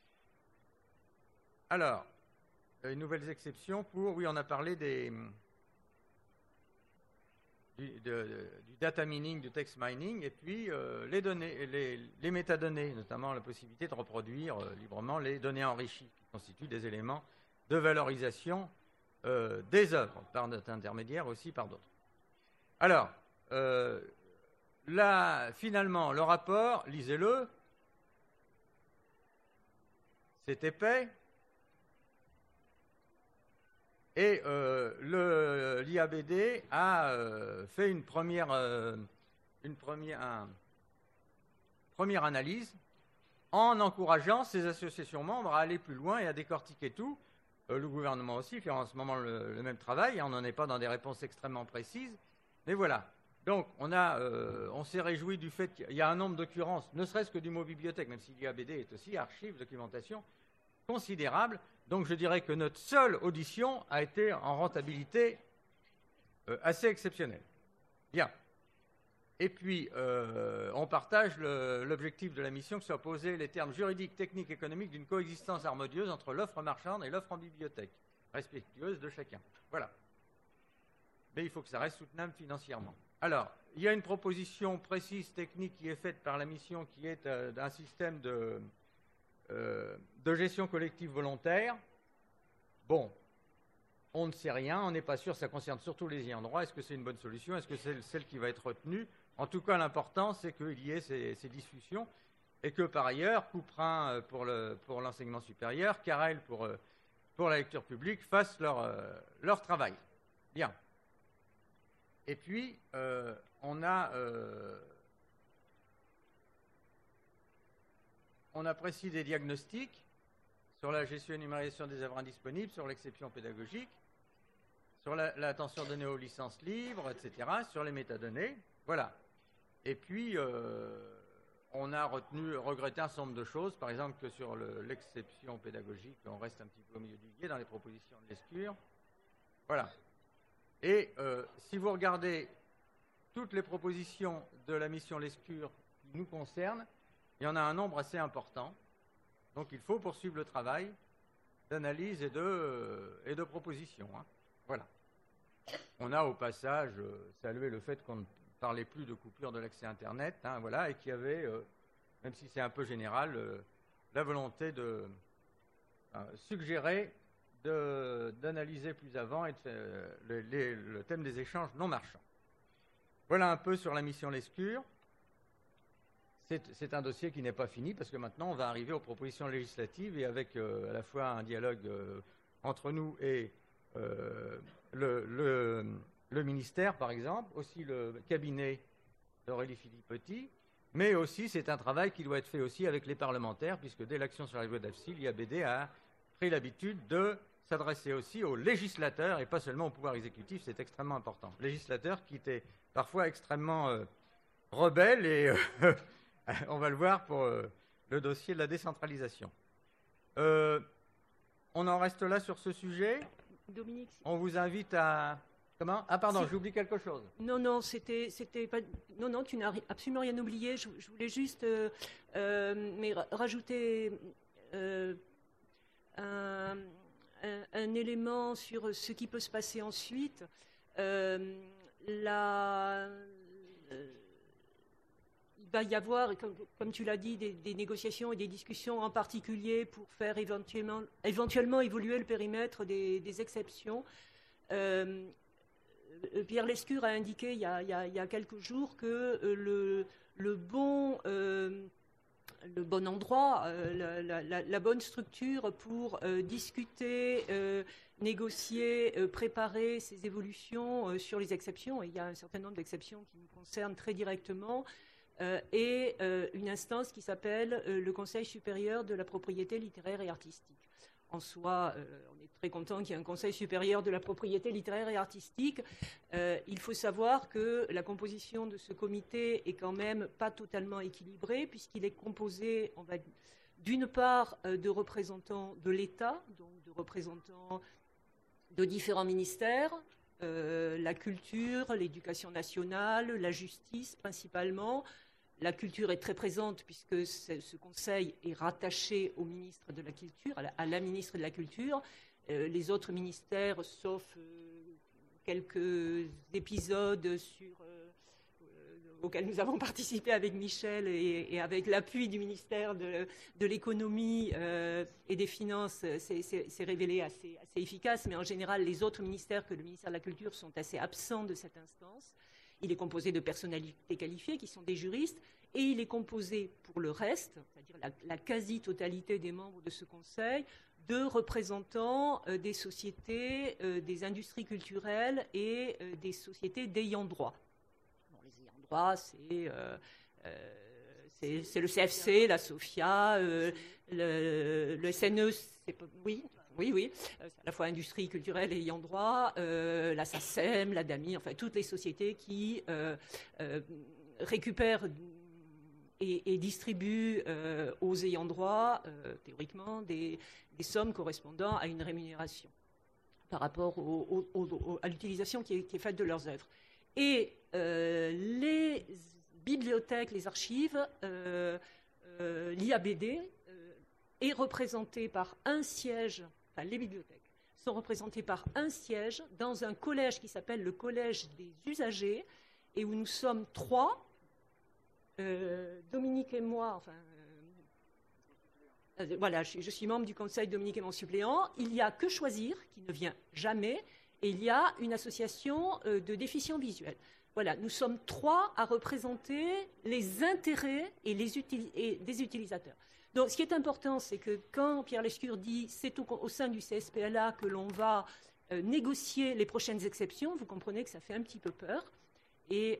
Alors, les nouvelles exceptions pour... Oui, on a parlé du data mining, du text mining, et puis les données, les métadonnées, notamment la possibilité de reproduire librement les données enrichies, qui constituent des éléments de valorisation des œuvres, par notre intermédiaire aussi par d'autres. Alors, là, finalement, le rapport, lisez-le, c'est épais, et l'IABD a fait une première analyse en encourageant ces associations membres à aller plus loin et à décortiquer tout. Le gouvernement aussi fait en ce moment le même travail, on n'en est pas dans des réponses extrêmement précises, mais voilà. Donc, on s'est réjoui du fait qu'il y a un nombre d'occurrences, ne serait-ce que du mot bibliothèque, même si l'IABD est aussi archive, documentation, considérable. Donc, je dirais que notre seule audition a été en rentabilité assez exceptionnelle. Bien. Et puis, on partage l'objectif de la mission que soit poser les termes juridiques, techniques, économiques d'une coexistence harmonieuse entre l'offre marchande et l'offre en bibliothèque, respectueuse de chacun. Voilà. Mais il faut que ça reste soutenable financièrement. Alors, il y a une proposition précise, technique, qui est faite par la mission, qui est d'un système de gestion collective volontaire. Bon, on ne sait rien, on n'est pas sûr, ça concerne surtout les ayants droit. Est-ce que c'est une bonne solution? Est-ce que c'est celle qui va être retenue? En tout cas, l'important, c'est qu'il y ait ces discussions et que, par ailleurs, Couperin pour l'enseignement supérieur, Carrel pour la lecture publique fassent leur travail. Bien. Et puis, on a précis des diagnostics sur la gestion et numérisation des œuvres indisponibles, sur l'exception pédagogique, sur l'attention donnée aux licences libres, etc., sur les métadonnées. Voilà. Et puis, on a regretté un certain nombre de choses, par exemple que sur l'exception pédagogique, on reste un petit peu au milieu du gué dans les propositions de Lescure. Voilà. Et si vous regardez toutes les propositions de la mission Lescure qui nous concernent, il y en a un nombre assez important. Donc il faut poursuivre le travail d'analyse et de proposition. Hein. Voilà. On a au passage salué le fait qu'on ne parlait plus de coupure de l'accès Internet, hein, voilà, et qu'il y avait, même si c'est un peu général, la volonté de suggérer d'analyser plus avant et le thème des échanges non marchands. Voilà un peu sur la mission Lescure. C'est un dossier qui n'est pas fini parce que maintenant on va arriver aux propositions législatives et avec à la fois un dialogue entre nous et le ministère par exemple, aussi le cabinet d'Aurélie Filippetti, mais aussi c'est un travail qui doit être fait aussi avec les parlementaires puisque dès l'action sur la loi d'AFSI, l'IABD a pris l'habitude de s'adresser aussi aux législateurs et pas seulement au pouvoir exécutif, c'est extrêmement important. Législateurs qui étaient parfois extrêmement rebelles et on va le voir pour le dossier de la décentralisation. On en reste là sur ce sujet. Dominique. On vous invite à... Comment? Ah pardon, j'oublie quelque chose. Non, c'était pas... Non, tu n'as absolument rien oublié. Je voulais juste rajouter un élément sur ce qui peut se passer ensuite. Il va y avoir, comme tu l'as dit, des négociations et des discussions en particulier pour faire éventuellement évoluer le périmètre des exceptions. Pierre Lescure a indiqué il y a quelques jours que le bon endroit, la bonne structure pour discuter, négocier, préparer ces évolutions sur les exceptions, et il y a un certain nombre d'exceptions qui nous concernent très directement, et une instance qui s'appelle le Conseil supérieur de la propriété littéraire et artistique. En soi, on est très content qu'il y ait un Conseil supérieur de la propriété littéraire et artistique. Il faut savoir que la composition de ce comité est quand même pas totalement équilibrée, puisqu'il est composé d'une part de représentants de l'État, donc de représentants de différents ministères, la culture, l'éducation nationale, la justice principalement. La culture est très présente puisque ce conseil est rattaché au ministre de la Culture, à la ministre de la Culture. Les autres ministères, sauf quelques épisodes auxquels nous avons participé avec Michel et avec l'appui du ministère de l'économie et des finances, c'est révélé assez efficace. Mais en général, les autres ministères que le ministère de la Culture sont assez absents de cette instance. Il est composé de personnalités qualifiées qui sont des juristes et il est composé pour le reste, c'est-à-dire la quasi-totalité des membres de ce conseil, de représentants des sociétés, des industries culturelles et des sociétés d'ayants droit. Bon, les ayants droit, c'est le CFC, la SOFIA, le SNE, oui, c'est à la fois industrie culturelle et ayant droit, la SACEM, la DAMI, enfin toutes les sociétés qui récupèrent et distribuent aux ayants droit, théoriquement, des sommes correspondant à une rémunération par rapport à l'utilisation qui est faite de leurs œuvres. Et les bibliothèques, les archives, l'IABD est représenté par un siège, enfin les bibliothèques sont représentées par un siège dans un collège qui s'appelle le Collège des usagers et où nous sommes 3, Dominique et moi, enfin, voilà, je suis membre du conseil, Dominique est mon suppléant. Il y a Que Choisir, qui ne vient jamais, et il y a une association de déficients visuels. Voilà, nous sommes 3 à représenter les intérêts et des utilisateurs. Donc, ce qui est important, c'est que quand Pierre Lescure dit c'est au sein du CSPLA que l'on va négocier les prochaines exceptions, vous comprenez que ça fait un petit peu peur. Et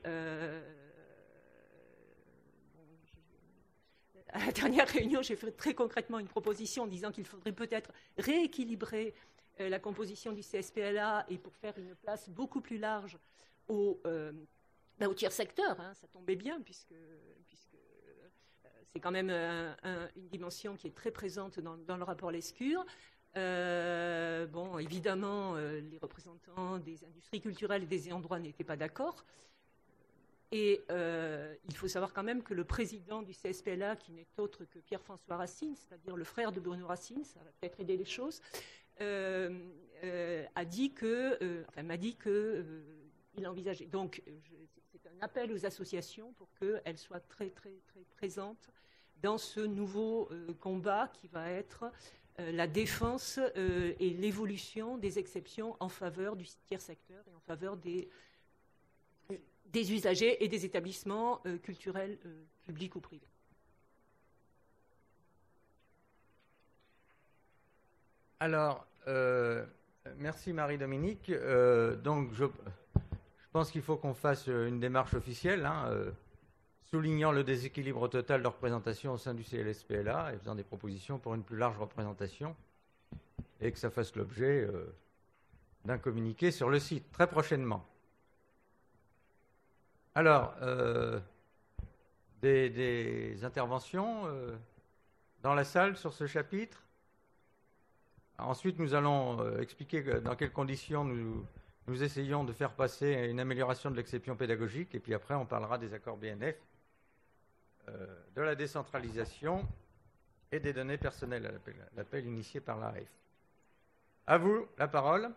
à la dernière réunion, j'ai fait très concrètement une proposition en disant qu'il faudrait peut-être rééquilibrer la composition du CSPLA et pour faire une place beaucoup plus large au tiers secteur. Hein, ça tombait bien puisque c'est quand même une dimension qui est très présente dans le rapport Lescure. Bon, évidemment, les représentants des industries culturelles et des ayants droit n'étaient pas d'accord. Et il faut savoir quand même que le président du CSPLA, qui n'est autre que Pierre-François Racine, c'est-à-dire le frère de Bruno Racine, ça va peut-être aider les choses, m'a dit qu'il envisageait. Donc, c'est un appel aux associations pour qu'elles soient très, très, très présentes dans ce nouveau combat qui va être la défense et l'évolution des exceptions en faveur du tiers secteur et en faveur des usagers et des établissements culturels publics ou privés. Alors, merci Marie-Dominique. Donc, je pense qu'il faut qu'on fasse une démarche officielle, soulignant le déséquilibre total de représentation au sein du CLSPLA et faisant des propositions pour une plus large représentation et que ça fasse l'objet d'un communiqué sur le site très prochainement. Alors, des interventions dans la salle sur ce chapitre. Ensuite, nous allons expliquer dans quelles conditions nous essayons de faire passer une amélioration de l'exception pédagogique. Et puis après, on parlera des accords BNF, de la décentralisation et des données personnelles à l'appel initié par l'AREF. À vous la parole.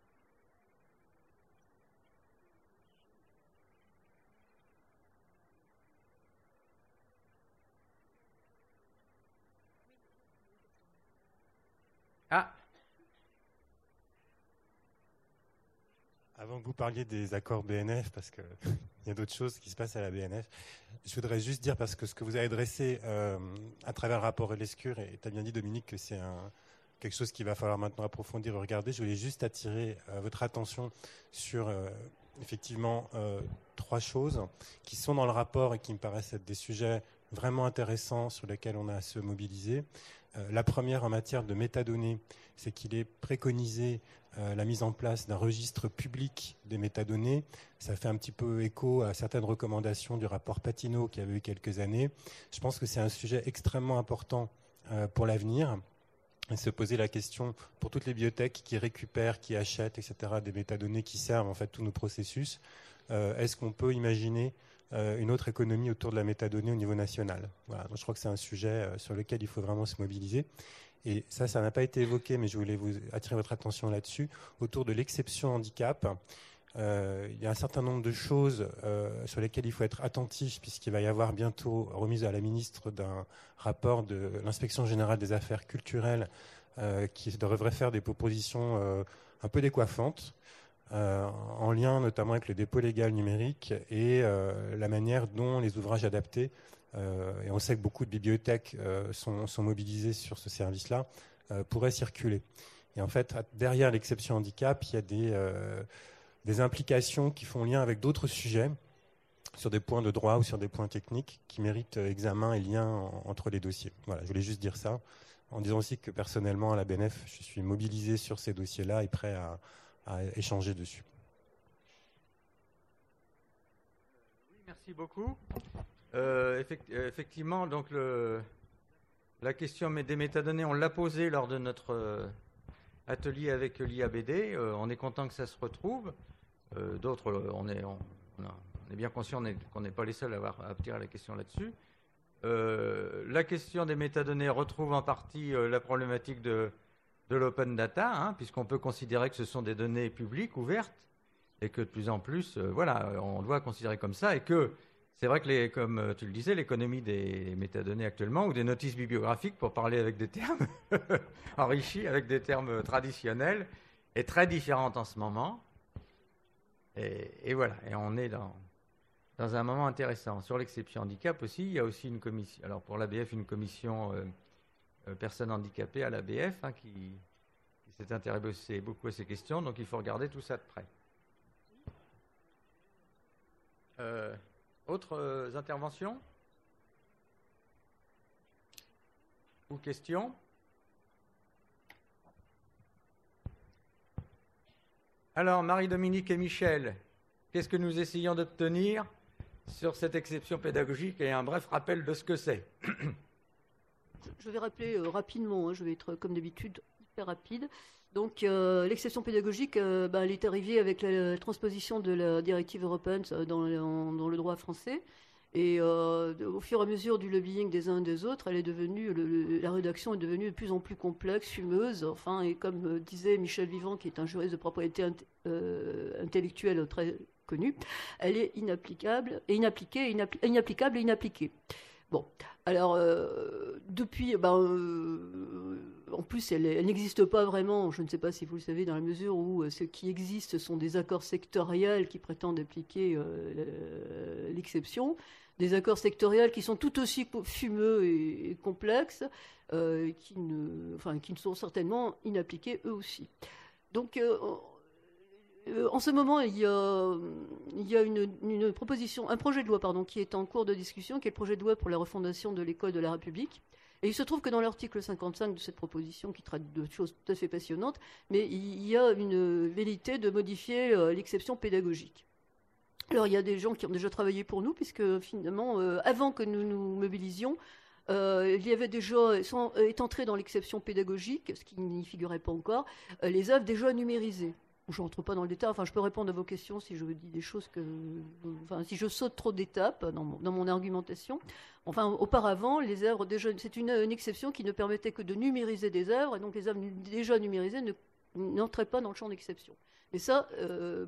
Avant que vous parliez des accords BNF, parce qu'il y a d'autres choses qui se passent à la BNF, je voudrais juste dire, parce que ce que vous avez dressé à travers le rapport Lescure, et tu as bien dit Dominique que c'est quelque chose qu'il va falloir maintenant approfondir et regarder, je voulais juste attirer votre attention sur effectivement 3 choses qui sont dans le rapport et qui me paraissent être des sujets vraiment intéressants sur lesquels on a à se mobiliser. La première en matière de métadonnées, c'est qu'il est préconisé la mise en place d'un registre public des métadonnées. Ça fait un petit peu écho à certaines recommandations du rapport Patino qui avait eu quelques années. Je pense que c'est un sujet extrêmement important pour l'avenir, et se poser la question pour toutes les bibliothèques qui récupèrent, qui achètent, etc., des métadonnées qui servent en fait tous nos processus. Est-ce qu'on peut imaginer une autre économie autour de la métadonnée au niveau national? Voilà, donc je crois que c'est un sujet sur lequel il faut vraiment se mobiliser. Et ça n'a pas été évoqué, mais je voulais vous attirer votre attention là-dessus. Autour de l'exception handicap, il y a un certain nombre de choses sur lesquelles il faut être attentif, puisqu'il va y avoir bientôt remise à la ministre d'un rapport de l'Inspection générale des affaires culturelles qui devrait faire des propositions un peu décoiffantes, en lien notamment avec le dépôt légal numérique et la manière dont les ouvrages adaptés, et on sait que beaucoup de bibliothèques sont mobilisées sur ce service-là, pourraient circuler. Et en fait, derrière l'exception handicap, il y a des implications qui font lien avec d'autres sujets, sur des points de droit ou sur des points techniques qui méritent examen et lien entre les dossiers. Voilà, je voulais juste dire ça, en disant aussi que personnellement, à la BNF, je suis mobilisé sur ces dossiers-là et prêt à échanger dessus. Oui, merci beaucoup. Effectivement, donc la question des métadonnées, on l'a posée lors de notre atelier avec l'IABD. On est content que ça se retrouve. D'autres, on est bien conscient qu'on n'est pas les seuls à tirer la question là-dessus. La question des métadonnées retrouve en partie la problématique de l'open data, puisqu'on peut considérer que ce sont des données publiques, ouvertes, et que de plus en plus, on doit considérer comme ça, et que c'est vrai que, comme tu le disais, l'économie des métadonnées actuellement, ou des notices bibliographiques, pour parler avec des termes enrichis, avec des termes traditionnels, est très différente en ce moment. Et voilà, et on est dans un moment intéressant. Sur l'exception handicap aussi, il y a aussi une commission, alors pour l'ABF, une commission personnes handicapées à l'ABF, qui s'est intéressée beaucoup à ces questions, donc il faut regarder tout ça de près. Autres interventions ou questions? Alors, Marie-Dominique et Michel, qu'est-ce que nous essayons d'obtenir sur cette exception pédagogique et un bref rappel de ce que c'est? Je vais rappeler rapidement, je vais être comme d'habitude hyper rapide. Donc l'exception pédagogique, elle est arrivée avec la transposition de la directive européenne dans le droit français. Et au fur et à mesure du lobbying des uns et des autres, elle est devenue, la rédaction est devenue de plus en plus complexe, fumeuse. Enfin, et comme disait Michel Vivant, qui est un juriste de propriété intellectuelle très connu, elle est inapplicable et inappliquée, inapplicable et inappliquée. Bon, alors depuis, en plus, elle n'existe pas vraiment. Je ne sais pas si vous le savez, dans la mesure où ce qui existe sont des accords sectoriels qui prétendent appliquer l'exception. Des accords sectoriels qui sont tout aussi fumeux et complexes, qui ne sont certainement inappliqués eux aussi. Donc, en ce moment, il y a une proposition, un projet de loi, qui est en cours de discussion, qui est le projet de loi pour la refondation de l'école de la République. Et il se trouve que dans l'article 55 de cette proposition, qui traite de choses tout à fait passionnantes, mais il y a une velléité de modifier l'exception pédagogique. Alors, il y a des gens qui ont déjà travaillé pour nous, puisque finalement, avant que nous nous mobilisions, il y avait déjà, est entré dans l'exception pédagogique, ce qui n'y figurait pas encore, les œuvres déjà numérisées. Je ne rentre pas dans le détail, je peux répondre à vos questions si je vous dis des choses si je saute trop d'étapes dans mon argumentation. Auparavant, les œuvres déjà, c'est une exception qui ne permettait que de numériser des œuvres, et donc les œuvres déjà numérisées n'entraient pas dans le champ d'exception. Mais ça, le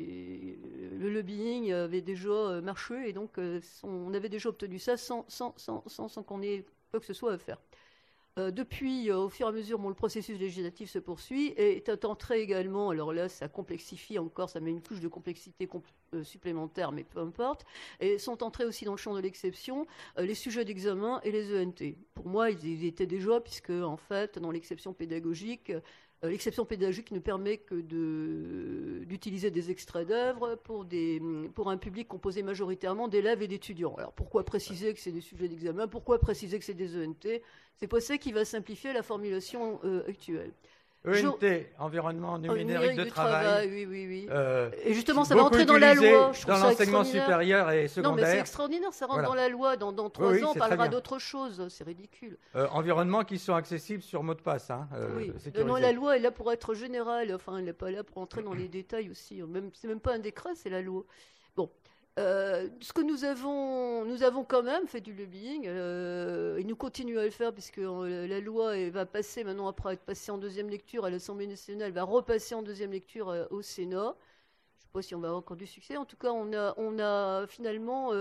lobbying avait déjà marché, et donc on avait déjà obtenu ça sans qu'on ait quoi que ce soit à faire. Depuis, au fur et à mesure, le processus législatif se poursuit et est entré également, alors là, ça complexifie encore, ça met une couche de complexité supplémentaire, mais peu importe, et sont entrés aussi dans le champ de l'exception les sujets d'examen et les ENT. Pour moi, ils étaient déjà, puisque, en fait, dans l'exception pédagogique ne permet que d'utiliser des extraits d'œuvres pour un public composé majoritairement d'élèves et d'étudiants. Alors pourquoi préciser que c'est des sujets d'examen? Pourquoi préciser que c'est des ENT? C'est pas ça qui va simplifier la formulation actuelle. ENT, environnement numérique de travail. Oui, oui, oui. Euh, Et justement, ça va entrer dans la utilisé loi. Je trouve dans ça l'enseignement extraordinaire. supérieur et Non, secondaire. mais c'est extraordinaire, ça rentre Voilà. dans la loi. Dans 3 Oui, ans, on c'est très parlera bien. d'autre chose. C'est ridicule. Environnements qui sont accessibles sur mot de passe. Oui. Sécurisés. Non, la loi est là pour être générale. Enfin, elle n'est pas là pour entrer dans les détails aussi. C'est même pas un décret, c'est la loi. Bon. Ce que nous avons quand même fait du lobbying, et nous continuons à le faire puisque la loi va passer maintenant, après être passée en deuxième lecture à l'Assemblée nationale, elle va repasser en deuxième lecture au Sénat. Je ne sais pas si on va avoir encore du succès. En tout cas, on a finalement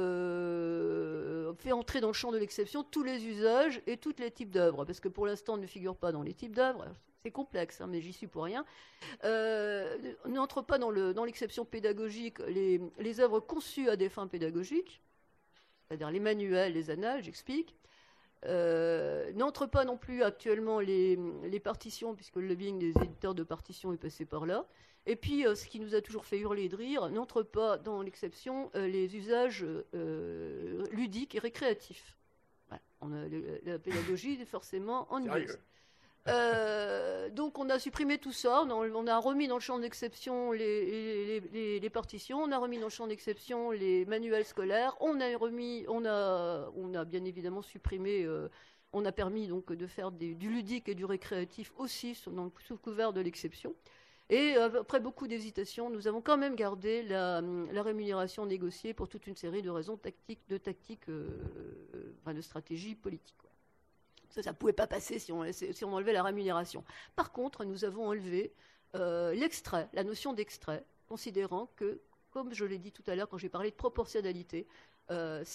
fait entrer dans le champ de l'exception tous les usages et tous les types d'œuvres, parce que pour l'instant, on ne figure pas dans les types d'œuvres. C'est complexe, hein, mais j'y suis pour rien. N'entre pas dans l'exception pédagogique les œuvres conçues à des fins pédagogiques, c'est-à-dire les manuels, les annales, j'explique. N'entre pas non plus actuellement les partitions, puisque le lobbying des éditeurs de partitions est passé par là. Et puis, ce qui nous a toujours fait hurler de rire, n'entre pas dans l'exception les usages ludiques et récréatifs. Voilà. La pédagogie, forcément, ennuyeuse. Donc on a supprimé tout ça, on a remis dans le champ d'exception les partitions, on a remis dans le champ d'exception les manuels scolaires, on a bien évidemment supprimé, on a permis donc de faire du ludique et du récréatif aussi sous couvert de l'exception. Et après beaucoup d'hésitations, nous avons quand même gardé la rémunération négociée pour toute une série de raisons tactiques, de stratégie politique. Ça ne pouvait pas passer si on enlevait la rémunération. Par contre, nous avons enlevé l'extrait, la notion d'extrait, considérant que, comme je l'ai dit tout à l'heure quand j'ai parlé de proportionnalité, bien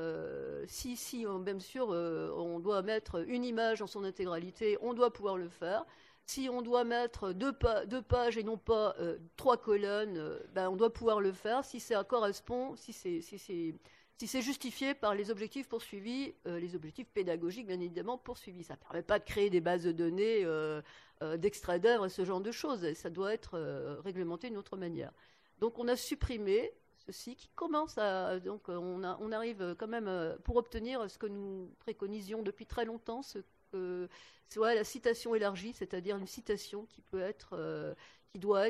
sûr, on doit mettre une image en son intégralité, on doit pouvoir le faire. Si on doit mettre deux pages et non pas 3 colonnes, on doit pouvoir le faire. Si ça correspond, si c'est justifié par les objectifs poursuivis, les objectifs pédagogiques, bien évidemment, poursuivis. Ça ne permet pas de créer des bases de données d'extraits d'œuvres et ce genre de choses. Ça doit être réglementé d'une autre manière. Donc, on a supprimé ceci qui commence à... Donc, on arrive quand même pour obtenir ce que nous préconisions depuis très longtemps, soit la citation élargie, c'est-à-dire une citation qui peut être... qui doit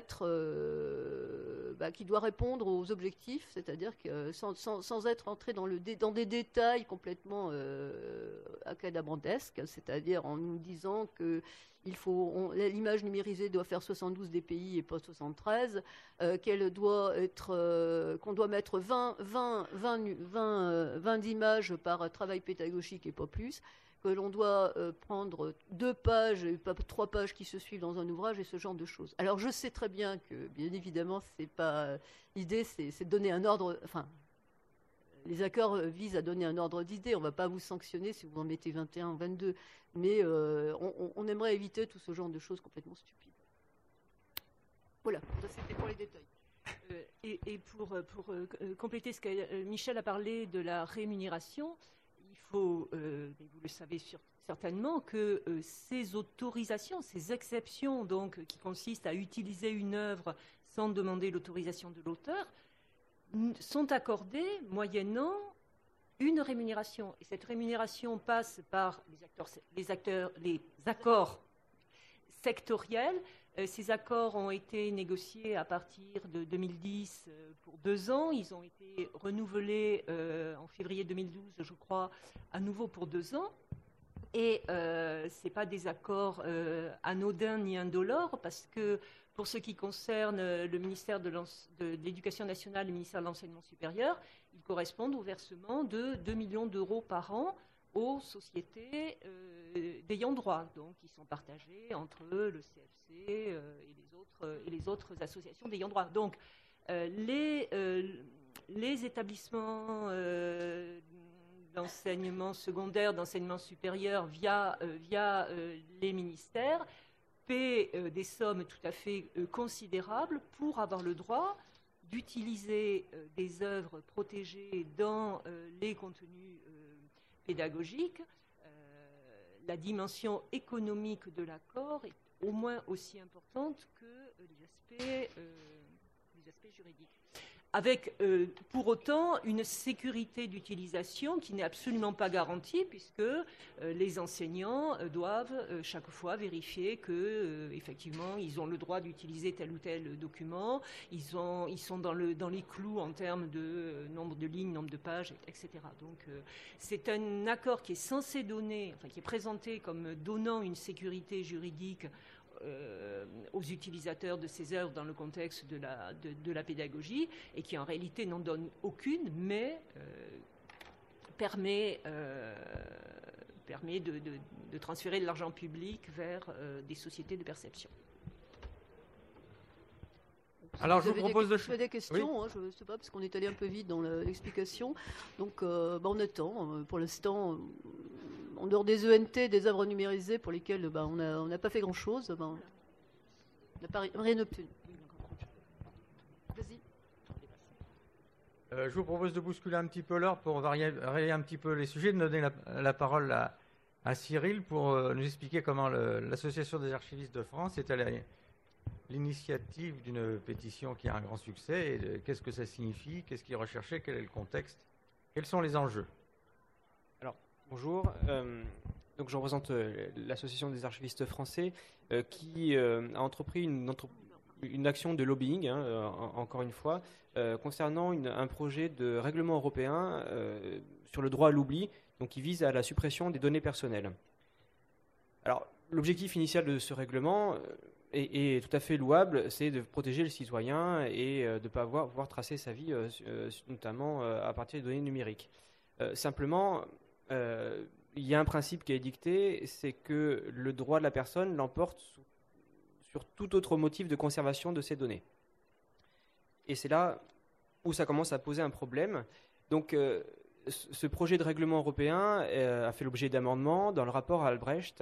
répondre aux objectifs, c'est-à-dire que sans être entré dans des détails complètement acadabrantesques, c'est-à-dire en nous disant que l'image numérisée doit faire 72 dpi et pas 73, qu'on doit mettre 20 images par travail pédagogique et pas plus, que l'on doit prendre 2 pages et pas 3 pages qui se suivent dans un ouvrage et ce genre de choses. Alors je sais très bien que, bien évidemment, c'est pas l'idée, c'est de donner un ordre. Enfin, les accords visent à donner un ordre d'idée. On ne va pas vous sanctionner si vous en mettez 21 ou 22, mais on aimerait éviter tout ce genre de choses complètement stupides. Voilà, ça c'était pour les détails. Et pour compléter ce que Michel a parlé de la rémunération, il faut, vous le savez certainement, que ces autorisations, ces exceptions donc, qui consistent à utiliser une œuvre sans demander l'autorisation de l'auteur, sont accordées moyennant une rémunération. Et cette rémunération passe par les accords sectoriels. Ces accords ont été négociés à partir de 2010 pour 2 ans. Ils ont été renouvelés en février 2012, je crois, à nouveau pour 2 ans. Et ce n'est pas des accords anodins ni indolores, parce que pour ce qui concerne le ministère de l'Éducation nationale et le ministère de l'Enseignement supérieur, ils correspondent au versement de 2 millions d'euros par an aux sociétés d'ayant droit, donc qui sont partagées entre le CFC et les autres associations d'ayant droit. Donc, les établissements d'enseignement secondaire, d'enseignement supérieur via les ministères paient des sommes tout à fait considérables pour avoir le droit d'utiliser des œuvres protégées dans les contenus pédagogiques. La dimension économique de l'accord est au moins aussi importante que les aspects aspects juridiques. Avec pour autant une sécurité d'utilisation qui n'est absolument pas garantie, puisque les enseignants doivent chaque fois vérifier que effectivement ils ont le droit d'utiliser tel ou tel document, ils sont dans les clous en termes de nombre de lignes, nombre de pages, etc. Donc c'est un accord qui est censé donner, enfin qui est présenté comme donnant une sécurité juridique aux utilisateurs de ces œuvres dans le contexte de la pédagogie, et qui en réalité n'en donne aucune, mais permet de transférer de l'argent public vers des sociétés de perception. Alors, je vous propose de... Vous avez des questions, oui. Je ne sais pas, parce qu'on est allé un peu vite dans l'explication. Donc, on attend. Pour l'instant, en dehors des ENT, des œuvres numérisées pour lesquelles on n'a pas fait grand-chose, on n'a pas rien obtenu. Vas-y. Je vous propose de bousculer un petit peu l'heure pour varier un petit peu les sujets, de donner la parole à Cyril pour nous expliquer comment l'Association des archivistes de France est allée l'initiative d'une pétition qui a un grand succès. Et qu'est-ce que ça signifie? Qu'est-ce qui est recherché? Quel est le contexte? Quels sont les enjeux? Alors, bonjour. Donc, je représente l'Association des archivistes français qui a entrepris une action de lobbying, encore une fois, concernant un projet de règlement européen sur le droit à l'oubli, donc qui vise à la suppression des données personnelles. Alors, l'objectif initial de ce règlement est tout à fait louable, c'est de protéger le citoyen et de ne pas pouvoir tracer sa vie, notamment à partir des données numériques. Simplement, il y a un principe qui est dicté, c'est que le droit de la personne l'emporte sur tout autre motif de conservation de ces données. Et c'est là où ça commence à poser un problème. Donc, ce projet de règlement européen a fait l'objet d'amendements dans le rapport à Albrecht.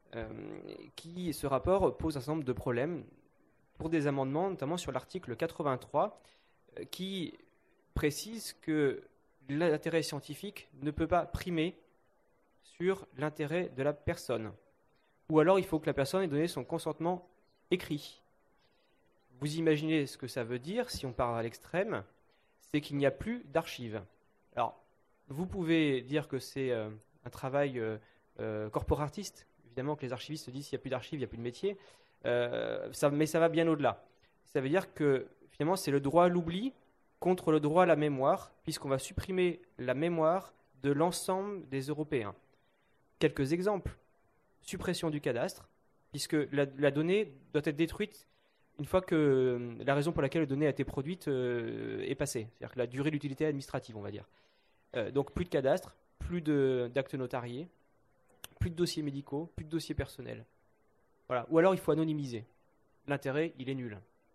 Ce rapport pose un certain nombre de problèmes pour des amendements, notamment sur l'article 83, qui précise que l'intérêt scientifique ne peut pas primer sur l'intérêt de la personne. Ou alors il faut que la personne ait donné son consentement écrit. Vous imaginez ce que ça veut dire si on part à l'extrême, c'est qu'il n'y a plus d'archives. Alors, vous pouvez dire que c'est un travail corporatiste. Évidemment que les archivistes disent qu'il n'y a plus d'archives, il n'y a plus de métier, mais ça va bien au-delà. Ça veut dire que finalement c'est le droit à l'oubli contre le droit à la mémoire, puisqu'on va supprimer la mémoire de l'ensemble des Européens. Quelques exemples. Suppression du cadastre, puisque la donnée doit être détruite une fois que la raison pour laquelle la donnée a été produite est passée. C'est-à-dire que la durée d'utilité administrative, on va dire. Donc plus de cadastre, plus d'actes notariés, plus de dossiers médicaux, plus de dossiers personnels. Voilà. Ou alors il faut anonymiser. L'intérêt, il est nul.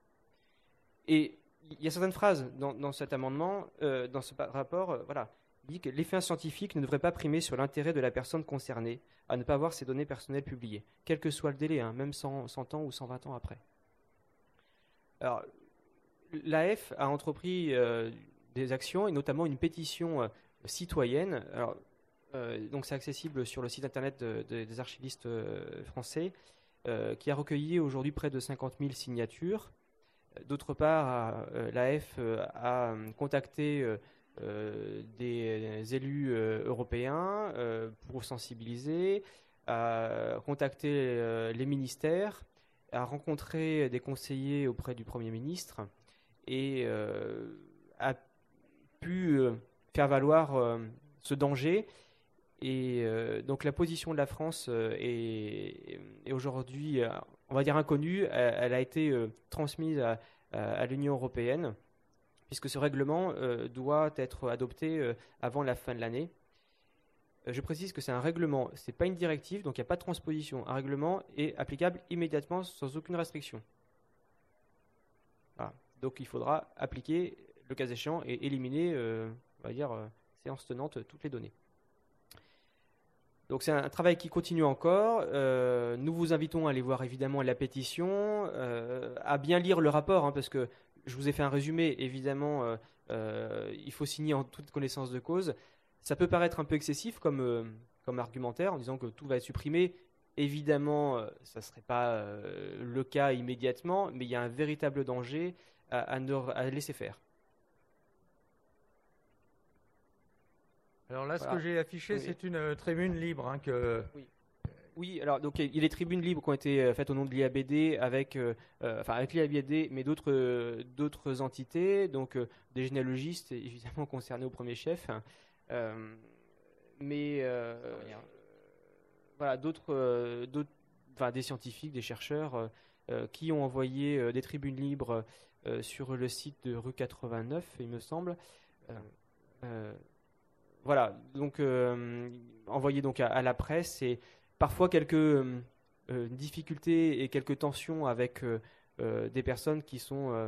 Et il y a certaines phrases dans cet amendement, dans ce rapport, il dit que l'effet scientifique ne devrait pas primer sur l'intérêt de la personne concernée à ne pas voir ses données personnelles publiées, quel que soit le délai, même 100 ans ou 120 ans après. Alors, l'AF a entrepris des actions, et notamment une pétition citoyenne. Alors, donc c'est accessible sur le site internet des archivistes français, qui a recueilli aujourd'hui près de 50 000 signatures. D'autre part, l'AF a contacté des élus européens pour sensibiliser, a contacté les ministères, a rencontré des conseillers auprès du Premier ministre et a pu faire valoir ce danger. Et donc la position de la France est aujourd'hui, on va dire, inconnue. Elle a été transmise à l'Union européenne, puisque ce règlement doit être adopté avant la fin de l'année. Je précise que c'est un règlement, ce n'est pas une directive, donc il n'y a pas de transposition. Un règlement est applicable immédiatement sans aucune restriction. Voilà. Donc il faudra appliquer, le cas échéant, et éliminer, on va dire, séance tenante, toutes les données. Donc c'est un travail qui continue encore. Nous vous invitons à aller voir évidemment la pétition, à bien lire le rapport, parce que je vous ai fait un résumé. Évidemment, il faut signer en toute connaissance de cause. Ça peut paraître un peu excessif comme argumentaire en disant que tout va être supprimé. Évidemment, ça ne serait pas le cas immédiatement, mais il y a un véritable danger à laisser faire. Alors là, ce Voilà. que j'ai affiché, Oui. c'est une tribune libre que Oui, alors donc il y a des tribunes libres qui ont été faites au nom de l'IABD avec l'IABD, mais d'autres entités, donc des généalogistes évidemment concernés au premier chef, mais voilà des scientifiques, des chercheurs qui ont envoyé des tribunes libres sur le site de rue 89, il me semble. Voilà, donc envoyé donc à la presse et parfois quelques difficultés et quelques tensions avec des personnes qui sont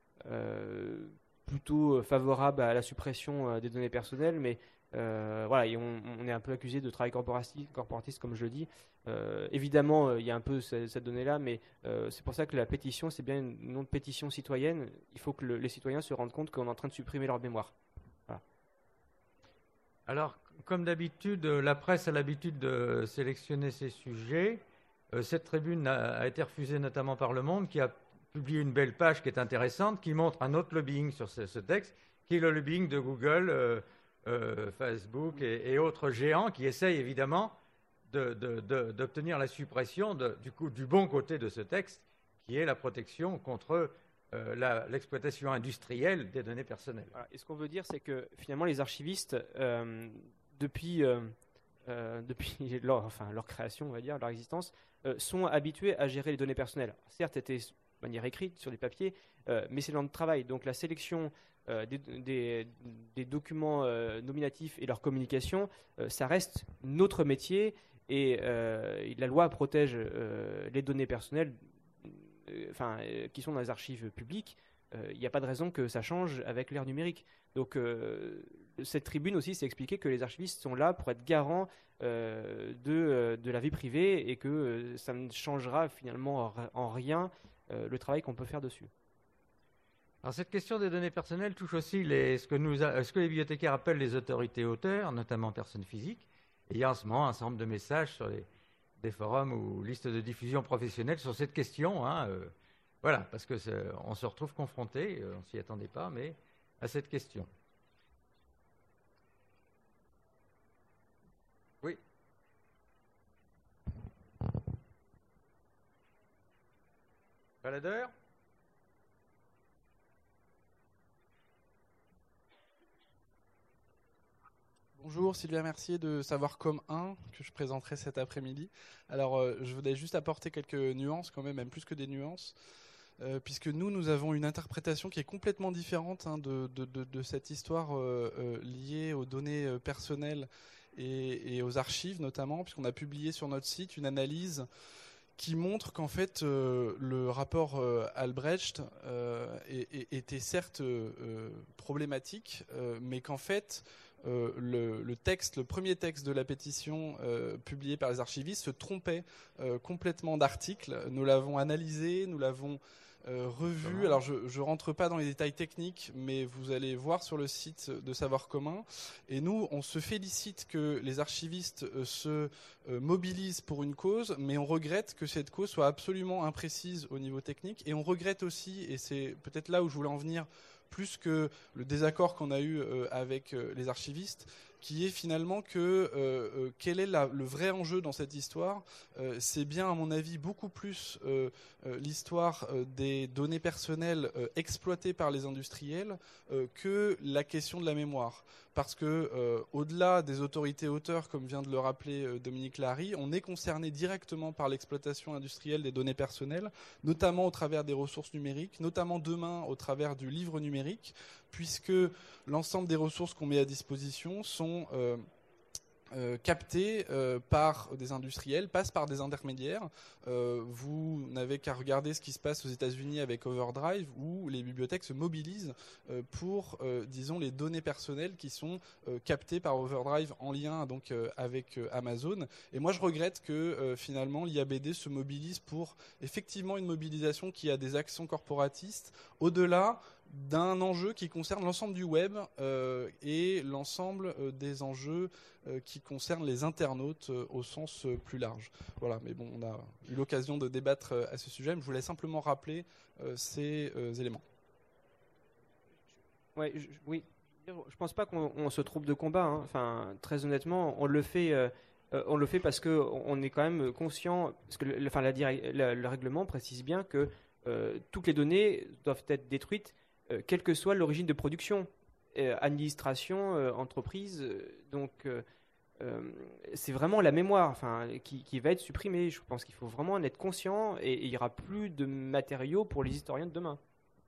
plutôt favorables à la suppression des données personnelles, mais voilà, et on est un peu accusé de travail corporatiste, comme je le dis. Évidemment, il y a un peu cette donnée-là, mais c'est pour ça que la pétition, c'est bien une non pétition citoyenne. Il faut que les citoyens se rendent compte qu'on est en train de supprimer leur mémoire. Voilà. Alors, comme d'habitude, la presse a l'habitude de sélectionner ses sujets. Cette tribune a été refusée notamment par Le Monde, qui a publié une belle page qui est intéressante, qui montre un autre lobbying sur ce texte, qui est le lobbying de Google, Facebook et autres géants qui essayent évidemment d'obtenir la suppression du bon côté de ce texte, qui est la protection contre l'exploitation industrielle des données personnelles. Voilà. Et ce qu'on veut dire, c'est que finalement, les archivistes, depuis leur création, on va dire, leur existence, sont habitués à gérer les données personnelles. Certes, c'était de manière écrite sur des papiers, mais c'est dans le travail. Donc la sélection des documents nominatifs et leur communication, ça reste notre métier et la loi protège les données personnelles qui sont dans les archives publiques. Il n'y a pas de raison que ça change avec l'ère numérique. Donc cette tribune aussi, c'est expliquer que les archivistes sont là pour être garants de la vie privée et que ça ne changera finalement en rien le travail qu'on peut faire dessus. Alors cette question des données personnelles touche aussi ce que les bibliothécaires appellent les autorités auteurs, notamment personnes physiques. Et il y a en ce moment un certain nombre de messages sur des forums ou listes de diffusion professionnelles sur cette question. Voilà, parce qu'on se retrouve confronté, on ne s'y attendait pas, mais à cette question. Oui. Baladeur ? Bonjour, Sylvia Mercier de Savoir Comme 1, que je présenterai cet après-midi. Alors, je voudrais juste apporter quelques nuances quand même plus que des nuances, puisque nous avons une interprétation qui est complètement différente de cette histoire liée aux données personnelles et aux archives notamment, puisqu'on a publié sur notre site une analyse qui montre qu'en fait le rapport Albrecht était certes problématique, mais qu'en fait le premier texte de la pétition publié par les archivistes se trompait complètement d'articles. Nous l'avons analysé, nous l'avons revu. Alors je rentre pas dans les détails techniques, mais vous allez voir sur le site de Savoir Commun. Et nous, on se félicite que les archivistes se mobilisent pour une cause, mais on regrette que cette cause soit absolument imprécise au niveau technique. Et on regrette aussi, et c'est peut-être là où je voulais en venir, plus que le désaccord qu'on a eu avec les archivistes, qui est finalement que quel est le vrai enjeu dans cette histoire. C'est bien, à mon avis, beaucoup plus l'histoire des données personnelles exploitées par les industriels que la question de la mémoire. Parce que au-delà des autorités auteurs, comme vient de le rappeler Dominique Larry, on est concerné directement par l'exploitation industrielle des données personnelles, notamment au travers des ressources numériques, notamment demain au travers du livre numérique, puisque l'ensemble des ressources qu'on met à disposition sont captées par des industriels, passent par des intermédiaires. Vous n'avez qu'à regarder ce qui se passe aux États-Unis avec Overdrive, où les bibliothèques se mobilisent pour, disons, les données personnelles qui sont captées par Overdrive en lien donc avec Amazon. Et moi, je regrette que finalement l'IABD se mobilise pour effectivement une mobilisation qui a des accents corporatistes au-delà d'un enjeu qui concerne l'ensemble du web et l'ensemble des enjeux qui concernent les internautes au sens plus large. Voilà, mais bon, on a eu l'occasion de débattre à ce sujet, mais je voulais simplement rappeler ces éléments. Ouais, oui. Je pense pas qu'on se trompe de combat, hein. Enfin, très honnêtement, on le fait parce que on est quand même conscient, parce que le règlement précise bien que toutes les données doivent être détruites, quelle que soit l'origine de production, administration, entreprise. Donc, c'est vraiment la mémoire, enfin, qui va être supprimée. Je pense qu'il faut vraiment en être conscient, et il n'y aura plus de matériaux pour les historiens de demain.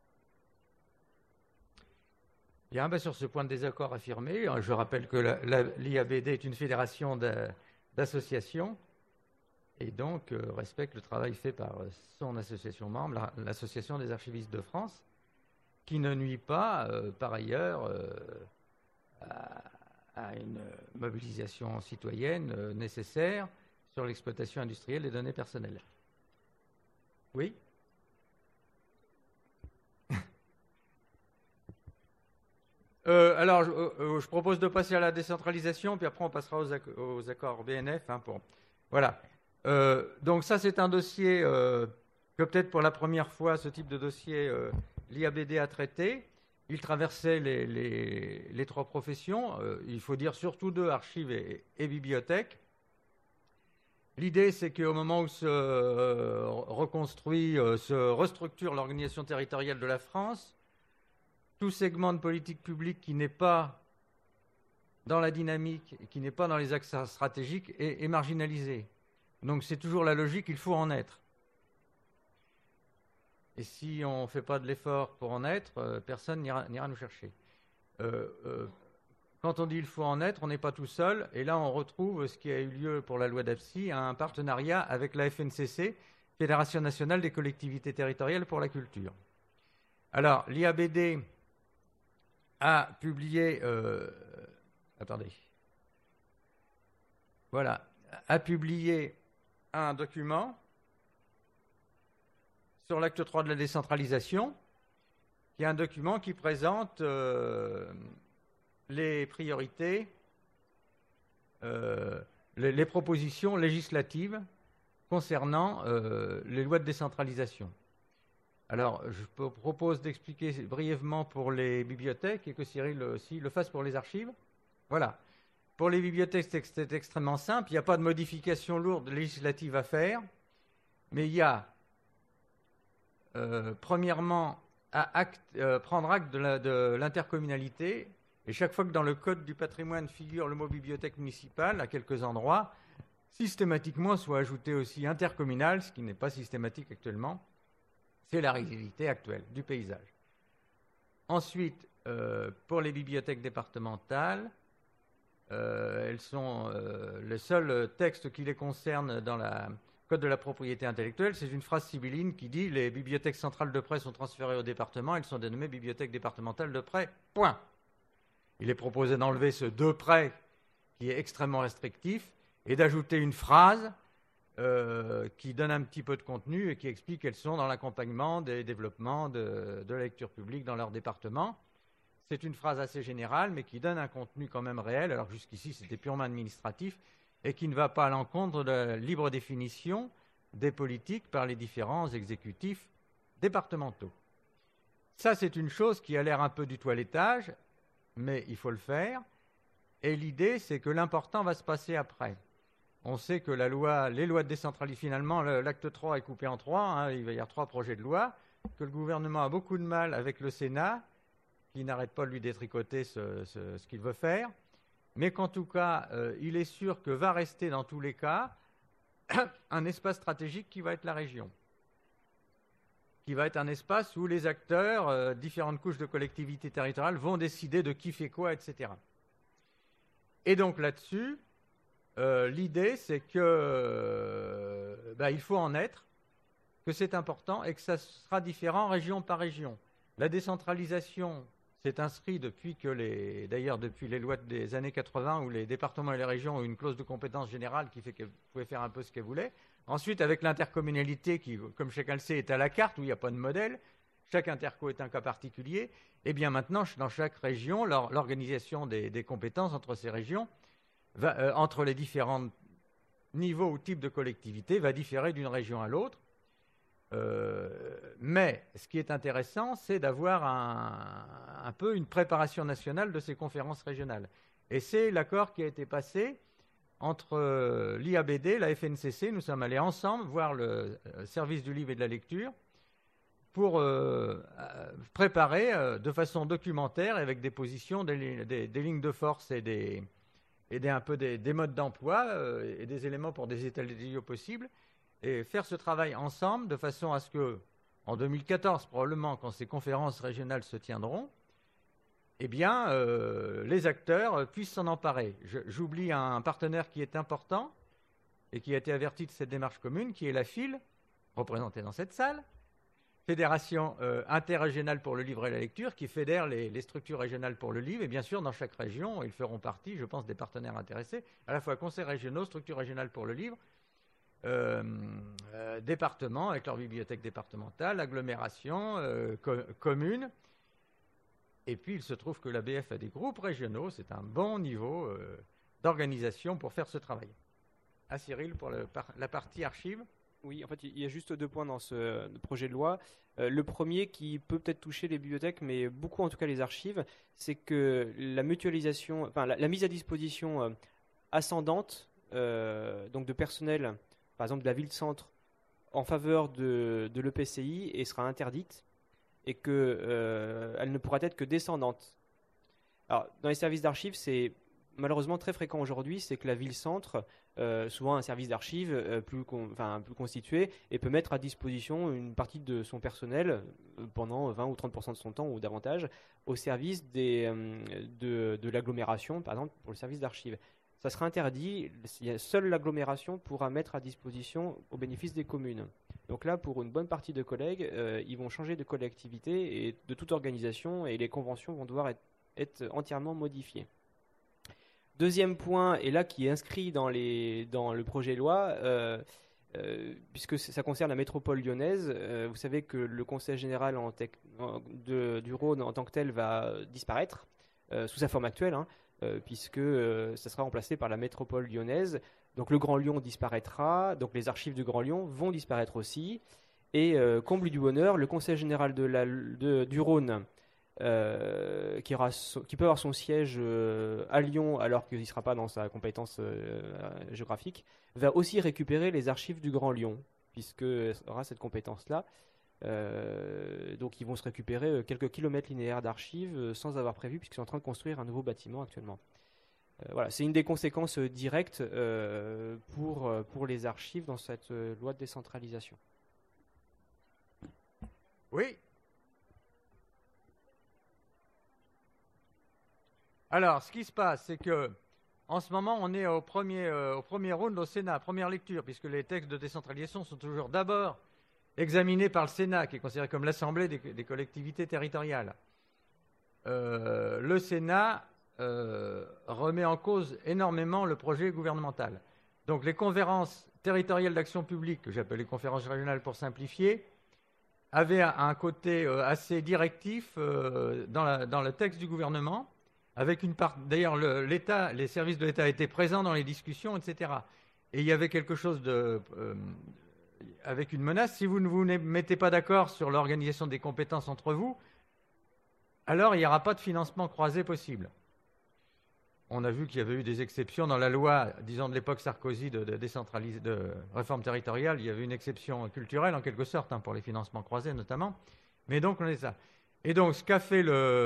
Bien, sur ce point de désaccord affirmé, je rappelle que l'IABD est une fédération d'associations et donc respecte le travail fait par son association membre, l'Association des archivistes de France, qui ne nuit pas, par ailleurs, à une mobilisation citoyenne nécessaire sur l'exploitation industrielle des données personnelles. Oui ? Alors, je propose de passer à la décentralisation, puis après on passera aux accords BNF. Voilà. Donc ça, c'est un dossier que peut-être pour la première fois, ce type de dossier, l'IABD a traité. Il traversait les trois professions. Il faut dire surtout deux, archives et bibliothèques. L'idée, c'est qu'au moment où se reconstruit, se restructure l'organisation territoriale de la France, tout segment de politique publique qui n'est pas dans la dynamique, qui n'est pas dans les axes stratégiques, est marginalisé. Donc c'est toujours la logique, il faut en être. Et si on ne fait pas de l'effort pour en être, personne n'ira nous chercher. Quand on dit il faut en être, on n'est pas tout seul. Et là, on retrouve ce qui a eu lieu pour la loi d'Absy, un partenariat avec la FNCC, Fédération nationale des collectivités territoriales pour la culture. Alors, l'IABD a publié, a publié un document sur l'acte 3 de la décentralisation, qui est un document qui présente les priorités, les propositions législatives concernant les lois de décentralisation. Alors, je propose d'expliquer brièvement pour les bibliothèques et que Cyril aussi le fasse pour les archives. Voilà. Pour les bibliothèques, c'est extrêmement simple. Il n'y a pas de modification lourde législative à mais il y a, premièrement, à prendre acte de l'intercommunalité. Et chaque fois que dans le Code du patrimoine figure le mot bibliothèque municipale, à quelques endroits, systématiquement soit ajouté aussi intercommunal, ce qui n'est pas systématique actuellement. C'est la réalité actuelle du paysage. Ensuite, pour les bibliothèques départementales, elles sont le seul texte qui les concerne dans le Code de la propriété intellectuelle, c'est une phrase sibylline qui dit « Les bibliothèques centrales de prêt sont transférées au département, elles sont dénommées bibliothèques départementales de prêt, point ». Il est proposé d'enlever ce « de prêt » qui est extrêmement restrictif et d'ajouter une phrase qui donne un petit peu de contenu et qui explique qu'elles sont dans l'accompagnement des développements de la lecture publique dans leur département. C'est une phrase assez générale, mais qui donne un contenu quand même réel, alors jusqu'ici c'était purement administratif, et qui ne va pas à l'encontre de la libre définition des politiques par les différents exécutifs départementaux. Ça, c'est une chose qui a l'air un peu du toilettage, mais il faut le faire. Et l'idée, c'est que l'important va se passer après. On sait que les lois de décentralisation, finalement, l'acte 3 est coupé en 3, il va y avoir 3 projets de loi, que le gouvernement a beaucoup de mal avec le Sénat, qui n'arrête pas de lui détricoter ce qu'il veut faire, mais qu'en tout cas, il est sûr que va rester dans tous les cas un espace stratégique qui va être la région, qui va être un espace où les acteurs, différentes couches de collectivités territoriales, vont décider de qui fait quoi, etc. Et donc là-dessus, l'idée, c'est que il faut en être, que c'est important et que ça sera différent région par région. La décentralisation s'est inscrite depuis les lois des années 80 où les départements et les régions ont une clause de compétence générale qui fait qu'elles pouvaient faire un peu ce qu'elles voulaient. Ensuite, avec l'intercommunalité qui, comme chacun le sait, est à la carte, où il n'y a pas de modèle, chaque interco est un cas particulier, et bien maintenant, dans chaque région, l'organisation des compétences entre ces régions, entre les différents niveaux ou types de collectivités, va différer d'une région à l'autre. Mais ce qui est intéressant, c'est d'avoir un peu une préparation nationale de ces conférences régionales. Et c'est l'accord qui a été passé entre l'IABD, la FNCC. Nous sommes allés ensemble voir le service du livre et de la lecture pour préparer de façon documentaire, avec des positions, des lignes de force et un peu des modes d'emploi et des éléments pour des états des lieux possibles, et faire ce travail ensemble de façon à ce que, en 2014, probablement, quand ces conférences régionales se tiendront, eh bien, les acteurs puissent s'en emparer. J'oublie un partenaire qui est important et qui a été averti de cette démarche commune, qui est la FIL, représentée dans cette salle, Fédération interrégionale pour le livre et la lecture, qui fédère les structures régionales pour le livre. Et bien sûr, dans chaque région, ils feront partie, je pense, des partenaires intéressés, à la fois conseils régionaux, structures régionales pour le livre, départements avec leur bibliothèque départementale, agglomération, communes. Et puis, il se trouve que l'ABF a des groupes régionaux. C'est un bon niveau d'organisation pour faire ce travail. À Cyril, pour la partie archives. Oui, en fait, il y a juste 2 points dans ce projet de loi. Le premier, qui peut peut-être toucher les bibliothèques, mais beaucoup en tout cas les archives, c'est que la mutualisation, enfin la mise à disposition ascendante donc de personnel, par exemple de la ville-centre, en faveur de l'EPCI, et sera interdite, et qu'elle ne pourra être que descendante. Alors, dans les services d'archives, c'est malheureusement très fréquent aujourd'hui, c'est que la ville-centre, souvent un service d'archives plus constitué, et peut mettre à disposition une partie de son personnel pendant 20 ou 30% de son temps ou davantage au service de l'agglomération, par exemple pour le service d'archives. Ça sera interdit, seule l'agglomération pourra mettre à disposition au bénéfice des communes. Donc là, pour une bonne partie de collègues, ils vont changer de collectivité et de toute organisation, et les conventions vont devoir être entièrement modifiées. Deuxième point, et là qui est inscrit dans le projet de loi, puisque ça concerne la métropole lyonnaise, vous savez que le Conseil général du Rhône en tant que tel va disparaître, sous sa forme actuelle, puisque ça sera remplacé par la métropole lyonnaise. Donc le Grand Lyon disparaîtra, donc les archives du Grand Lyon vont disparaître aussi, et comble du bonheur, le Conseil général du Rhône, qui peut avoir son siège à Lyon alors qu'il ne sera pas dans sa compétence géographique, va aussi récupérer les archives du Grand Lyon, puisqu'elle aura cette compétence-là. Donc ils vont se récupérer quelques kilomètres linéaires d'archives sans avoir prévu, puisqu'ils sont en train de construire un nouveau bâtiment actuellement. Voilà, c'est une des conséquences directes pour les archives dans cette loi de décentralisation. Oui. Alors, ce qui se passe, c'est que en ce moment, on est au premier round au Sénat, première lecture, puisque les textes de décentralisation sont toujours d'abord examinés par le Sénat, qui est considéré comme l'Assemblée des collectivités territoriales. Le Sénat remet en cause énormément le projet gouvernemental. Donc les conférences territoriales d'action publique, que j'appelle les conférences régionales pour simplifier, avaient un côté assez directif dans le texte du gouvernement, avec une part. D'ailleurs, les services de l'État étaient présents dans les discussions, etc. Et il y avait quelque chose avec une menace. Si vous ne vous mettez pas d'accord sur l'organisation des compétences entre vous, alors il n'y aura pas de financement croisé possible. On a vu qu'il y avait eu des exceptions dans la loi, disons de l'époque Sarkozy, de réforme territoriale. Il y avait une exception culturelle, en quelque sorte, pour les financements croisés notamment. Mais donc, on est ça. Et donc, ce qu'a fait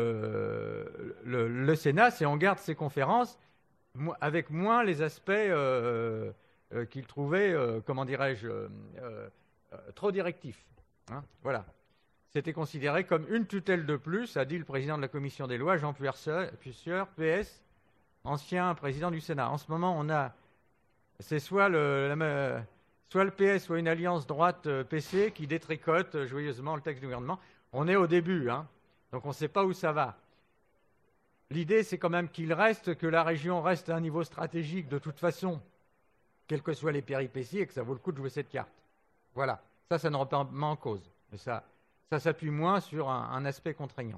le Sénat, c'est on garde ces conférences avec moins les aspects qu'il trouvait, comment dirais-je, trop directifs. Voilà. C'était considéré comme une tutelle de plus, a dit le président de la commission des lois, Jean Puisseur, PS, ancien président du Sénat. En ce moment, c'est soit le PS, soit une alliance droite PC qui détricote joyeusement le texte du gouvernement. On est au début, donc on ne sait pas où ça va. L'idée, c'est quand même que la région reste à un niveau stratégique de toute façon, quelles que soient les péripéties, et que ça vaut le coup de jouer cette carte. Voilà, ça ne remet pas en cause. Mais ça s'appuie moins sur un aspect contraignant.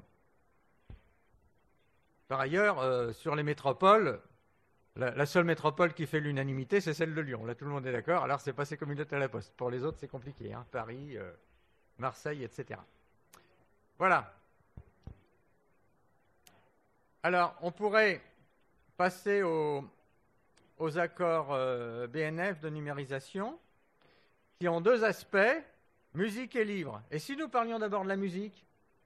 Par ailleurs, sur les métropoles, la seule métropole qui fait l'unanimité, c'est celle de Lyon. Là, tout le monde est d'accord. Alors, c'est passé comme une lettre à la poste. Pour les autres, c'est compliqué. Paris, Marseille, etc. Voilà. Alors, on pourrait passer aux accords BNF de numérisation, qui ont deux aspects, musique et livre. Et si nous parlions d'abord de la musique,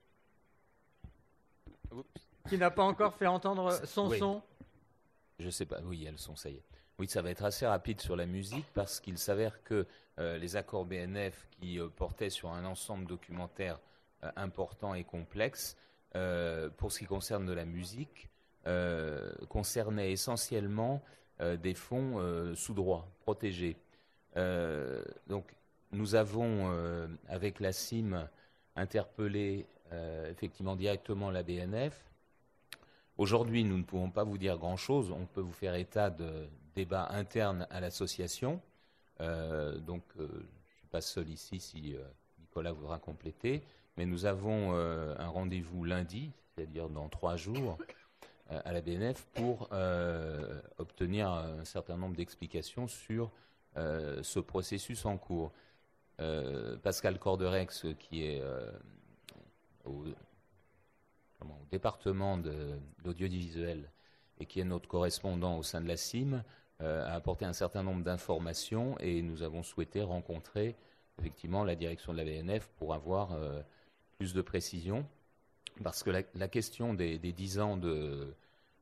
qui n'a pas encore fait entendre son son? Je sais pas, oui, il y a le son, ça y est. Oui, ça va être assez rapide sur la musique parce qu'il s'avère que les accords BNF qui portaient sur un ensemble documentaire important et complexe, pour ce qui concerne de la musique, concernaient essentiellement des fonds sous droit, protégés. Donc, nous avons, avec la CIM, interpellé effectivement directement la BNF. Aujourd'hui, nous ne pouvons pas vous dire grand-chose. On peut vous faire état de débats internes à l'association. Donc, je ne suis pas seul ici si Nicolas voudra compléter. Mais nous avons un rendez-vous lundi, c'est-à-dire dans 3 jours, à la BNF pour obtenir un certain nombre d'explications sur ce processus en cours. Pascal Corderex, qui est au département de l'audiovisuel et qui est notre correspondant au sein de la CIM, a apporté un certain nombre d'informations et nous avons souhaité rencontrer effectivement la direction de la BNF pour avoir plus de précision, parce que la question des 10 ans de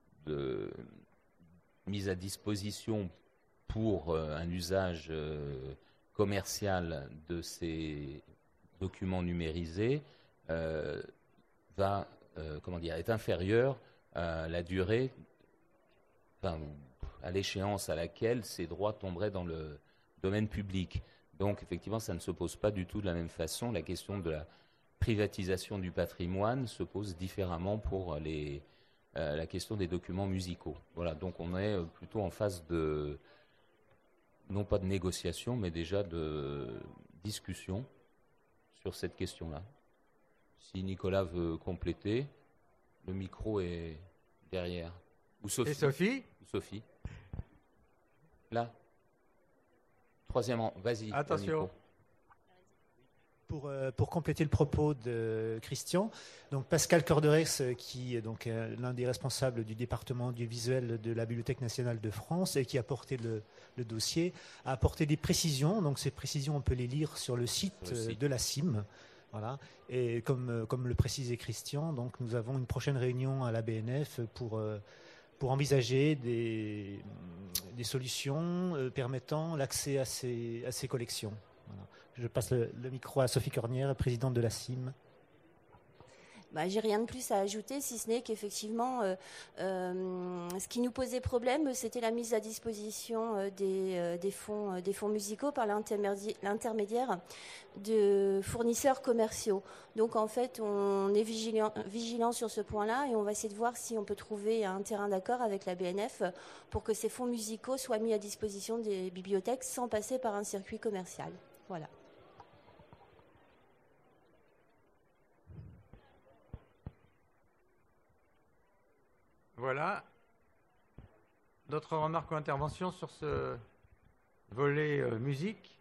mise à disposition pour un usage commercial de ces documents numérisés est inférieure à la durée, à l'échéance à laquelle ces droits tomberaient dans le domaine public. Donc effectivement, ça ne se pose pas du tout de la même façon. La question de la privatisation du patrimoine se pose différemment pour la question des documents musicaux. Voilà, donc on est plutôt en phase de, non pas de négociation, mais déjà de discussion sur cette question-là. Si Nicolas veut compléter, le micro est derrière. Ou Sophie. Et Sophie? Ou Sophie. Là. 3e rang. Vas-y. Attention. Pour compléter le propos de Christian, donc Pascal Corderex, qui est donc l'un des responsables du département audiovisuel de la Bibliothèque nationale de France et qui a porté le dossier, a apporté des précisions. Donc ces précisions, on peut les lire sur le site de la CIM. Voilà. Et comme le précisait Christian, donc nous avons une prochaine réunion à la BNF pour envisager des solutions permettant l'accès à ces collections. Voilà. Je passe le micro à Sophie Cornière, présidente de la CIM. J'ai rien de plus à ajouter, si ce n'est qu'effectivement, ce qui nous posait problème, c'était la mise à disposition des fonds musicaux par l'intermédiaire de fournisseurs commerciaux. Donc en fait, on est vigilant sur ce point-là et on va essayer de voir si on peut trouver un terrain d'accord avec la BNF pour que ces fonds musicaux soient mis à disposition des bibliothèques sans passer par un circuit commercial. Voilà. Voilà. D'autres remarques ou interventions sur ce volet musique?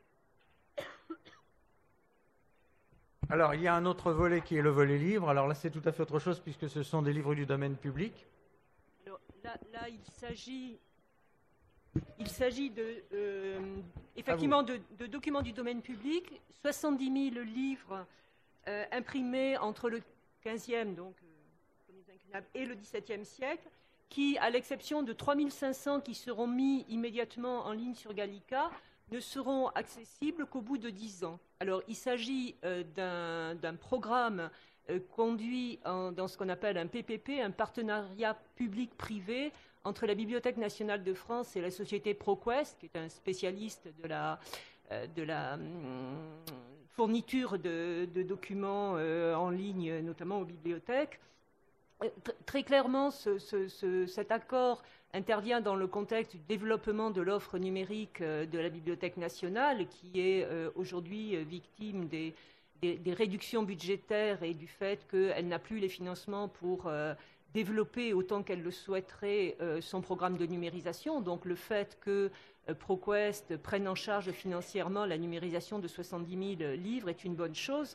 Alors, il y a un autre volet qui est le volet livre. Alors là, c'est tout à fait autre chose puisque ce sont des livres du domaine public. Alors, là, il s'agit effectivement de documents du domaine public, 70 000 livres imprimés entre le 15e, donc et le XVIIe siècle, qui, à l'exception de 3500 qui seront mis immédiatement en ligne sur Gallica, ne seront accessibles qu'au bout de 10 ans. Alors, il s'agit d'un programme conduit dans ce qu'on appelle un PPP, un partenariat public-privé, entre la Bibliothèque nationale de France et la société ProQuest, qui est un spécialiste de la fourniture de documents en ligne, notamment aux bibliothèques. Très clairement, cet accord intervient dans le contexte du développement de l'offre numérique de la Bibliothèque nationale, qui est aujourd'hui victime des réductions budgétaires et du fait qu'elle n'a plus les financements pour développer autant qu'elle le souhaiterait son programme de numérisation. Donc le fait que ProQuest prenne en charge financièrement la numérisation de 70 000 livres est une bonne chose.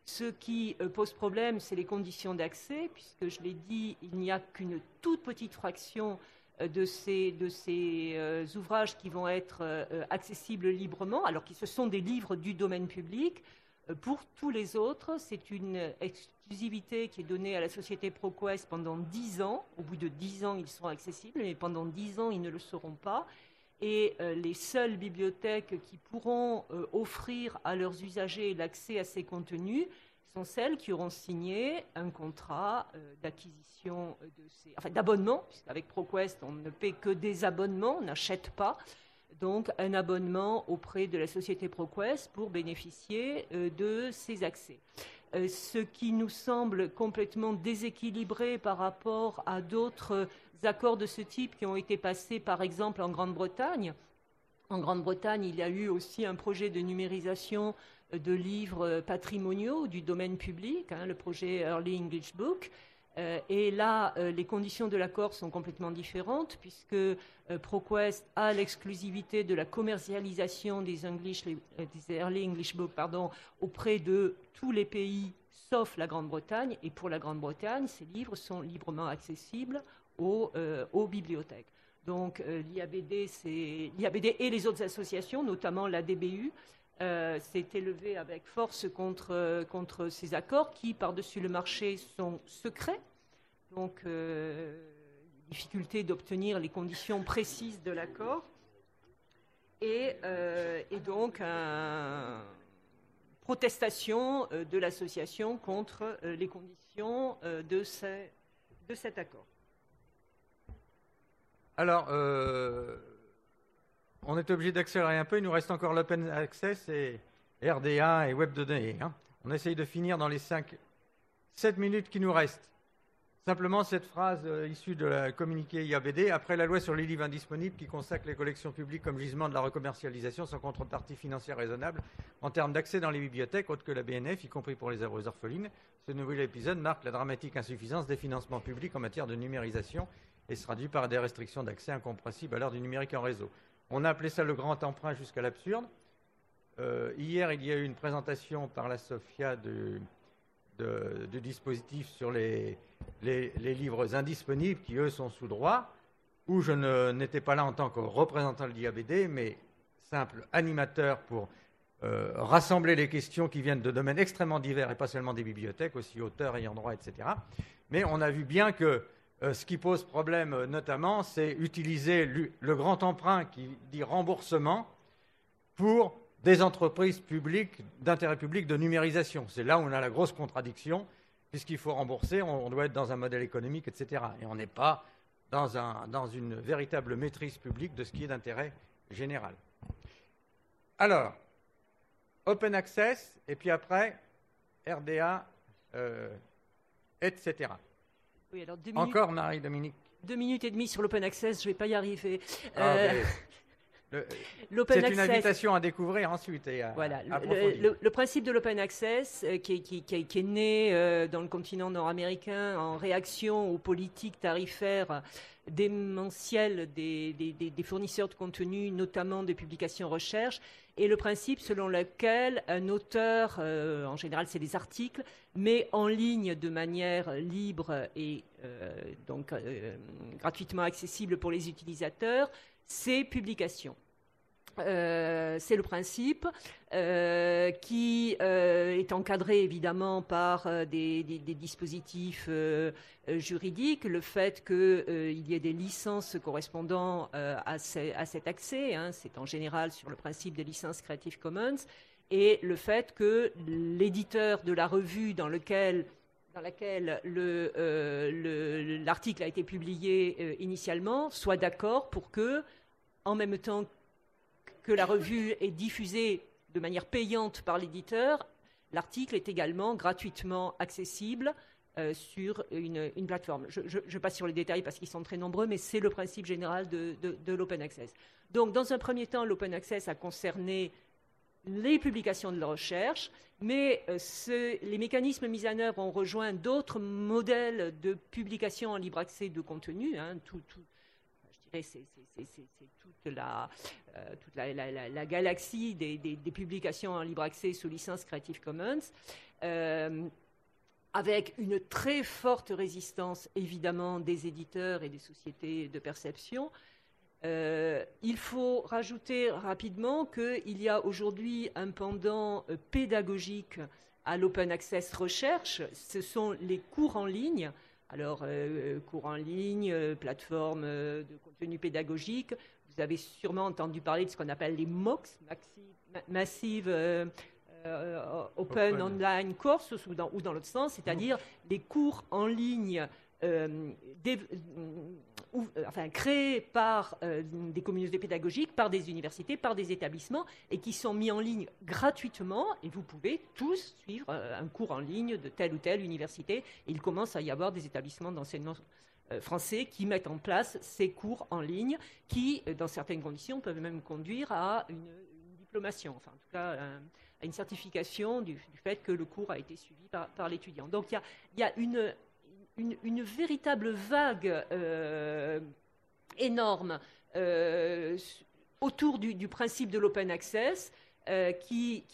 Ce qui pose problème, c'est les conditions d'accès, puisque je l'ai dit, il n'y a qu'une toute petite fraction de ces ouvrages qui vont être accessibles librement, alors que ce sont des livres du domaine public. Pour tous les autres, c'est une exclusivité qui est donnée à la société ProQuest pendant 10 ans. Au bout de 10 ans, ils seront accessibles, mais pendant 10 ans, ils ne le seront pas. Et les seules bibliothèques qui pourront offrir à leurs usagers l'accès à ces contenus sont celles qui auront signé un contrat d'acquisition d'abonnement, puisqu'avec ProQuest, on ne paie que des abonnements, on n'achète pas. Donc un abonnement auprès de la société ProQuest pour bénéficier de ces accès. Ce qui nous semble complètement déséquilibré par rapport à d'autres accords de ce type qui ont été passés par exemple en Grande-Bretagne. En Grande-Bretagne, il y a eu aussi un projet de numérisation de livres patrimoniaux du domaine public, le projet Early English Book. Et là, les conditions de l'accord sont complètement différentes puisque ProQuest a l'exclusivité de la commercialisation des Early English Books auprès de tous les pays sauf la Grande-Bretagne. Et pour la Grande-Bretagne, ces livres sont librement accessibles aux bibliothèques. Donc l'IABD et les autres associations, notamment la DBU, s'est élevé avec force contre ces accords qui, par-dessus le marché, sont secrets. Donc, difficulté d'obtenir les conditions précises de l'accord. Et donc, protestation de l'association contre les conditions de cet accord. Alors, on est obligé d'accélérer un peu. Il nous reste encore l'open access et RDA et web de données. On essaye de finir dans les 7 minutes qui nous restent. Simplement cette phrase issue de la communiqué IABD, après la loi sur les livres indisponibles qui consacre les collections publiques comme gisement de la recommercialisation sans contrepartie financière raisonnable en termes d'accès dans les bibliothèques, autres que la BNF, y compris pour les œuvres orphelines. Ce nouvel épisode marque la dramatique insuffisance des financements publics en matière de numérisation et se traduit par des restrictions d'accès incompréhensibles à l'heure du numérique en réseau. On a appelé ça le grand emprunt jusqu'à l'absurde. Hier, il y a eu une présentation par la SOFIA du dispositif sur les livres indisponibles qui, eux, sont sous droit, où je n'étais pas là en tant que représentant de l'IABD, mais simple animateur pour rassembler les questions qui viennent de domaines extrêmement divers et pas seulement des bibliothèques, aussi auteurs, ayant droit, etc. Mais on a vu bien que ce qui pose problème notamment, c'est utiliser le grand emprunt qui dit remboursement pour des entreprises publiques, d'intérêt public, de numérisation. C'est là où on a la grosse contradiction, puisqu'il faut rembourser, on doit être dans un modèle économique, etc. Et on n'est pas dans une véritable maîtrise publique de ce qui est d'intérêt général. Alors, open access, et puis après, RDA, etc. Oui, alors encore, Marie-Dominique. 2 minutes et demie sur l'open access, je ne vais pas y arriver. C'est une invitation à découvrir ensuite et à voilà, approfondir. Le principe de l'open access qui est né dans le continent nord-américain en réaction aux politiques tarifaires démentielles des fournisseurs de contenu, notamment des publications recherche, et le principe selon lequel un auteur, en général c'est des articles, met en ligne de manière libre et donc gratuitement accessible pour les utilisateurs ces publications. C'est le principe qui est encadré évidemment par des dispositifs juridiques, le fait qu'il y ait des licences correspondant à cet accès, c'est en général sur le principe des licences Creative Commons, et le fait que l'éditeur de la revue dans laquelle l'article a été publié initialement soit d'accord pour que, en même temps que la revue est diffusée de manière payante par l'éditeur, l'article est également gratuitement accessible sur une plateforme. Je passe sur les détails parce qu'ils sont très nombreux, mais c'est le principe général de l'open access. Donc, dans un premier temps, l'open access a concerné les publications de la recherche, mais les mécanismes mis en œuvre ont rejoint d'autres modèles de publication en libre accès de contenu, dirais, c'est toute la galaxie des publications en libre accès sous licence Creative Commons, avec une très forte résistance, évidemment, des éditeurs et des sociétés de perception. Il faut rajouter rapidement qu'il y a aujourd'hui un pendant pédagogique à l'open access recherche. Ce sont les cours en ligne. Alors, cours en ligne, plateforme de contenu pédagogique. Vous avez sûrement entendu parler de ce qu'on appelle les MOOCs, Massive Open Online Courses, ou dans l'autre sens, c'est-à-dire les cours en ligne créés par des communautés pédagogiques, par des universités, par des établissements, et qui sont mis en ligne gratuitement, et vous pouvez tous suivre un cours en ligne de telle ou telle université. Et il commence à y avoir des établissements d'enseignement français qui mettent en place ces cours en ligne, qui, dans certaines conditions, peuvent même conduire à une diplomation, enfin en tout cas à une certification du fait que le cours a été suivi par l'étudiant. Donc il y a une véritable vague énorme autour du principe de l'open access qui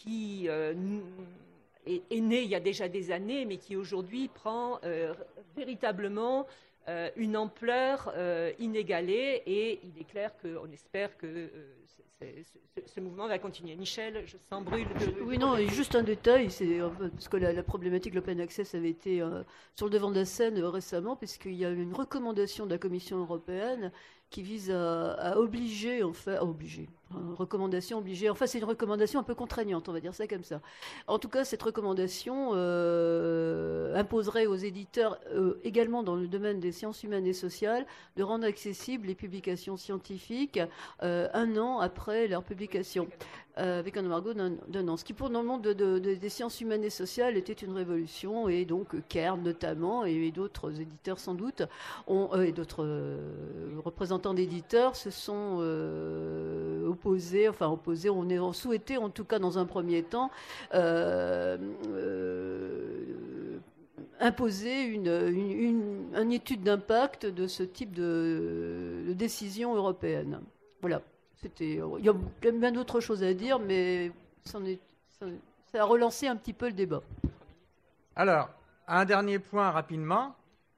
est né il y a déjà des années, mais qui aujourd'hui prend véritablement une ampleur inégalée, et il est clair qu'on espère que ce mouvement va continuer. Michel, je sens brûle. Oui, non, et juste un détail, parce que la problématique de l'open access avait été sur le devant de la scène récemment, puisqu'il y a une recommandation de la Commission européenne qui vise à obliger, recommandation obligée, enfin c'est une recommandation un peu contraignante, on va dire ça comme ça. En tout cas, cette recommandation imposerait aux éditeurs, également dans le domaine des sciences humaines et sociales, de rendre accessibles les publications scientifiques 1 an après leur publication, avec un embargo d'un an. Ce qui, dans le monde des sciences humaines et sociales, était une révolution, et donc Cairn notamment, et d'autres éditeurs sans doute, et d'autres représentants d'éditeurs se sont opposés, on souhaitait en tout cas dans un premier temps imposer une étude d'impact de ce type de décision européenne. Voilà. Il y a bien d'autres choses à dire, mais ça a relancé un petit peu le débat. Alors, un dernier point rapidement.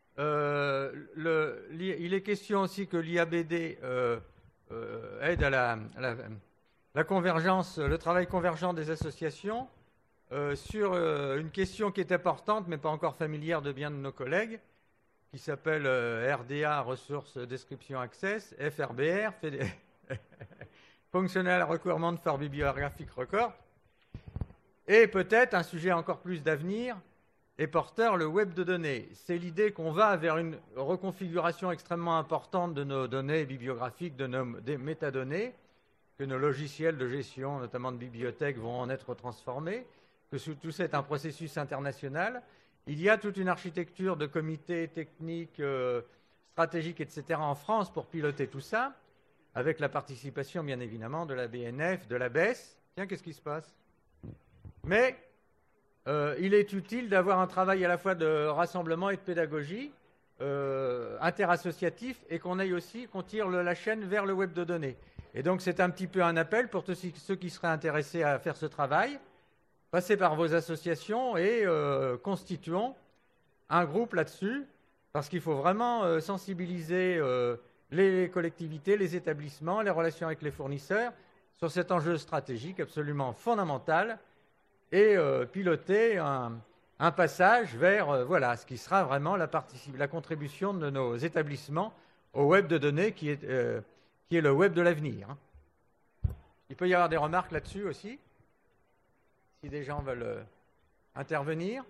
Il est question aussi que l'IABD aide à la convergence, le travail convergent des associations sur une question qui est importante, mais pas encore familière de bien de nos collègues, qui s'appelle RDA, Ressources Description Access, FRBR, Functional Requirement for Bibliographic Record, et peut-être un sujet encore plus d'avenir, et porteur, le web de données. C'est l'idée qu'on va vers une reconfiguration extrêmement importante de nos données bibliographiques, des métadonnées, que nos logiciels de gestion, notamment de bibliothèques, vont en être transformés, que tout ça est un processus international. Il y a toute une architecture de comités techniques, stratégiques, etc. en France pour piloter tout ça, avec la participation, bien évidemment, de la BNF, de la BES. Tiens, qu'est-ce qui se passe? Mais il est utile d'avoir un travail à la fois de rassemblement et de pédagogie interassociatif, et qu'on tire la chaîne vers le web de données. Et donc c'est un petit peu un appel pour tous ceux qui seraient intéressés à faire ce travail. Passez par vos associations et constituons un groupe là-dessus, parce qu'il faut vraiment sensibiliser les collectivités, les établissements, les relations avec les fournisseurs sur cet enjeu stratégique absolument fondamental, et piloter un passage vers ce qui sera vraiment la contribution de nos établissements au web de données qui est le web de l'avenir. Il peut y avoir des remarques là-dessus aussi, si des gens veulent intervenir.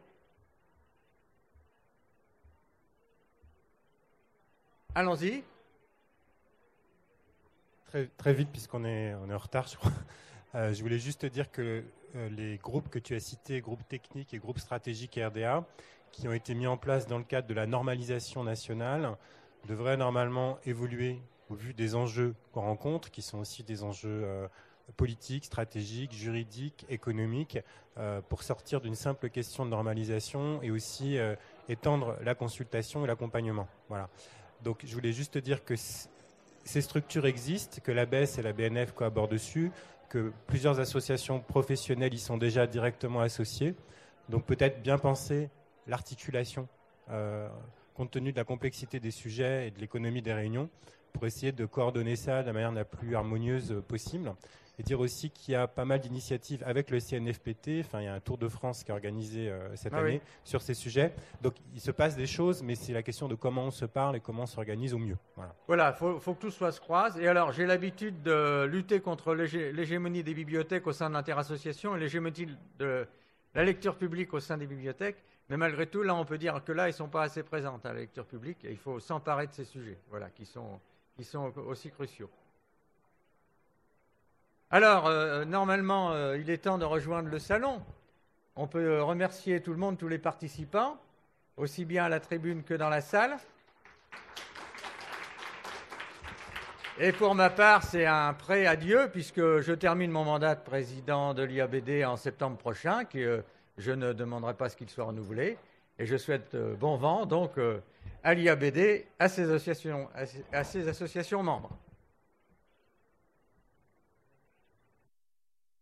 Allons-y. Très, très vite, puisqu'on est en retard, je crois. Je voulais juste te dire que les groupes que tu as cités, groupes techniques et groupes stratégiques RDA, qui ont été mis en place dans le cadre de la normalisation nationale, devraient normalement évoluer au vu des enjeux qu'on rencontre, qui sont aussi des enjeux politiques, stratégiques, juridiques, économiques, pour sortir d'une simple question de normalisation, et aussi étendre la consultation et l'accompagnement. Voilà. Donc je voulais juste te dire que ces structures existent, que l'ABES et la BNF collaborent dessus, que plusieurs associations professionnelles y sont déjà directement associées. Donc peut-être bien penser l'articulation, compte tenu de la complexité des sujets et de l'économie des réunions, pour essayer de coordonner ça de la manière la plus harmonieuse possible. Et dire aussi qu'il y a pas mal d'initiatives avec le CNFPT. Enfin, il y a un Tour de France qui est organisé cette année sur ces sujets. Donc, il se passe des choses, mais c'est la question de comment on se parle et comment on s'organise au mieux. Voilà, faut que tout soit se croise. Et alors, j'ai l'habitude de lutter contre l'hégémonie des bibliothèques au sein de l'interassociation et l'hégémonie de la lecture publique au sein des bibliothèques. Mais malgré tout, là, on peut dire que là, ils ne sont pas assez présents à la lecture publique. Et il faut s'emparer de ces sujets, voilà, qui sont aussi cruciaux. Alors, normalement, il est temps de rejoindre le salon. On peut remercier tout le monde, tous les participants, aussi bien à la tribune que dans la salle. Et pour ma part, c'est un prêt adieu, puisque je termine mon mandat de président de l'IABD en septembre prochain, que je ne demanderai pas ce qu'il soit renouvelé. Et je souhaite bon vent, donc, à l'IABD, à ses associations membres.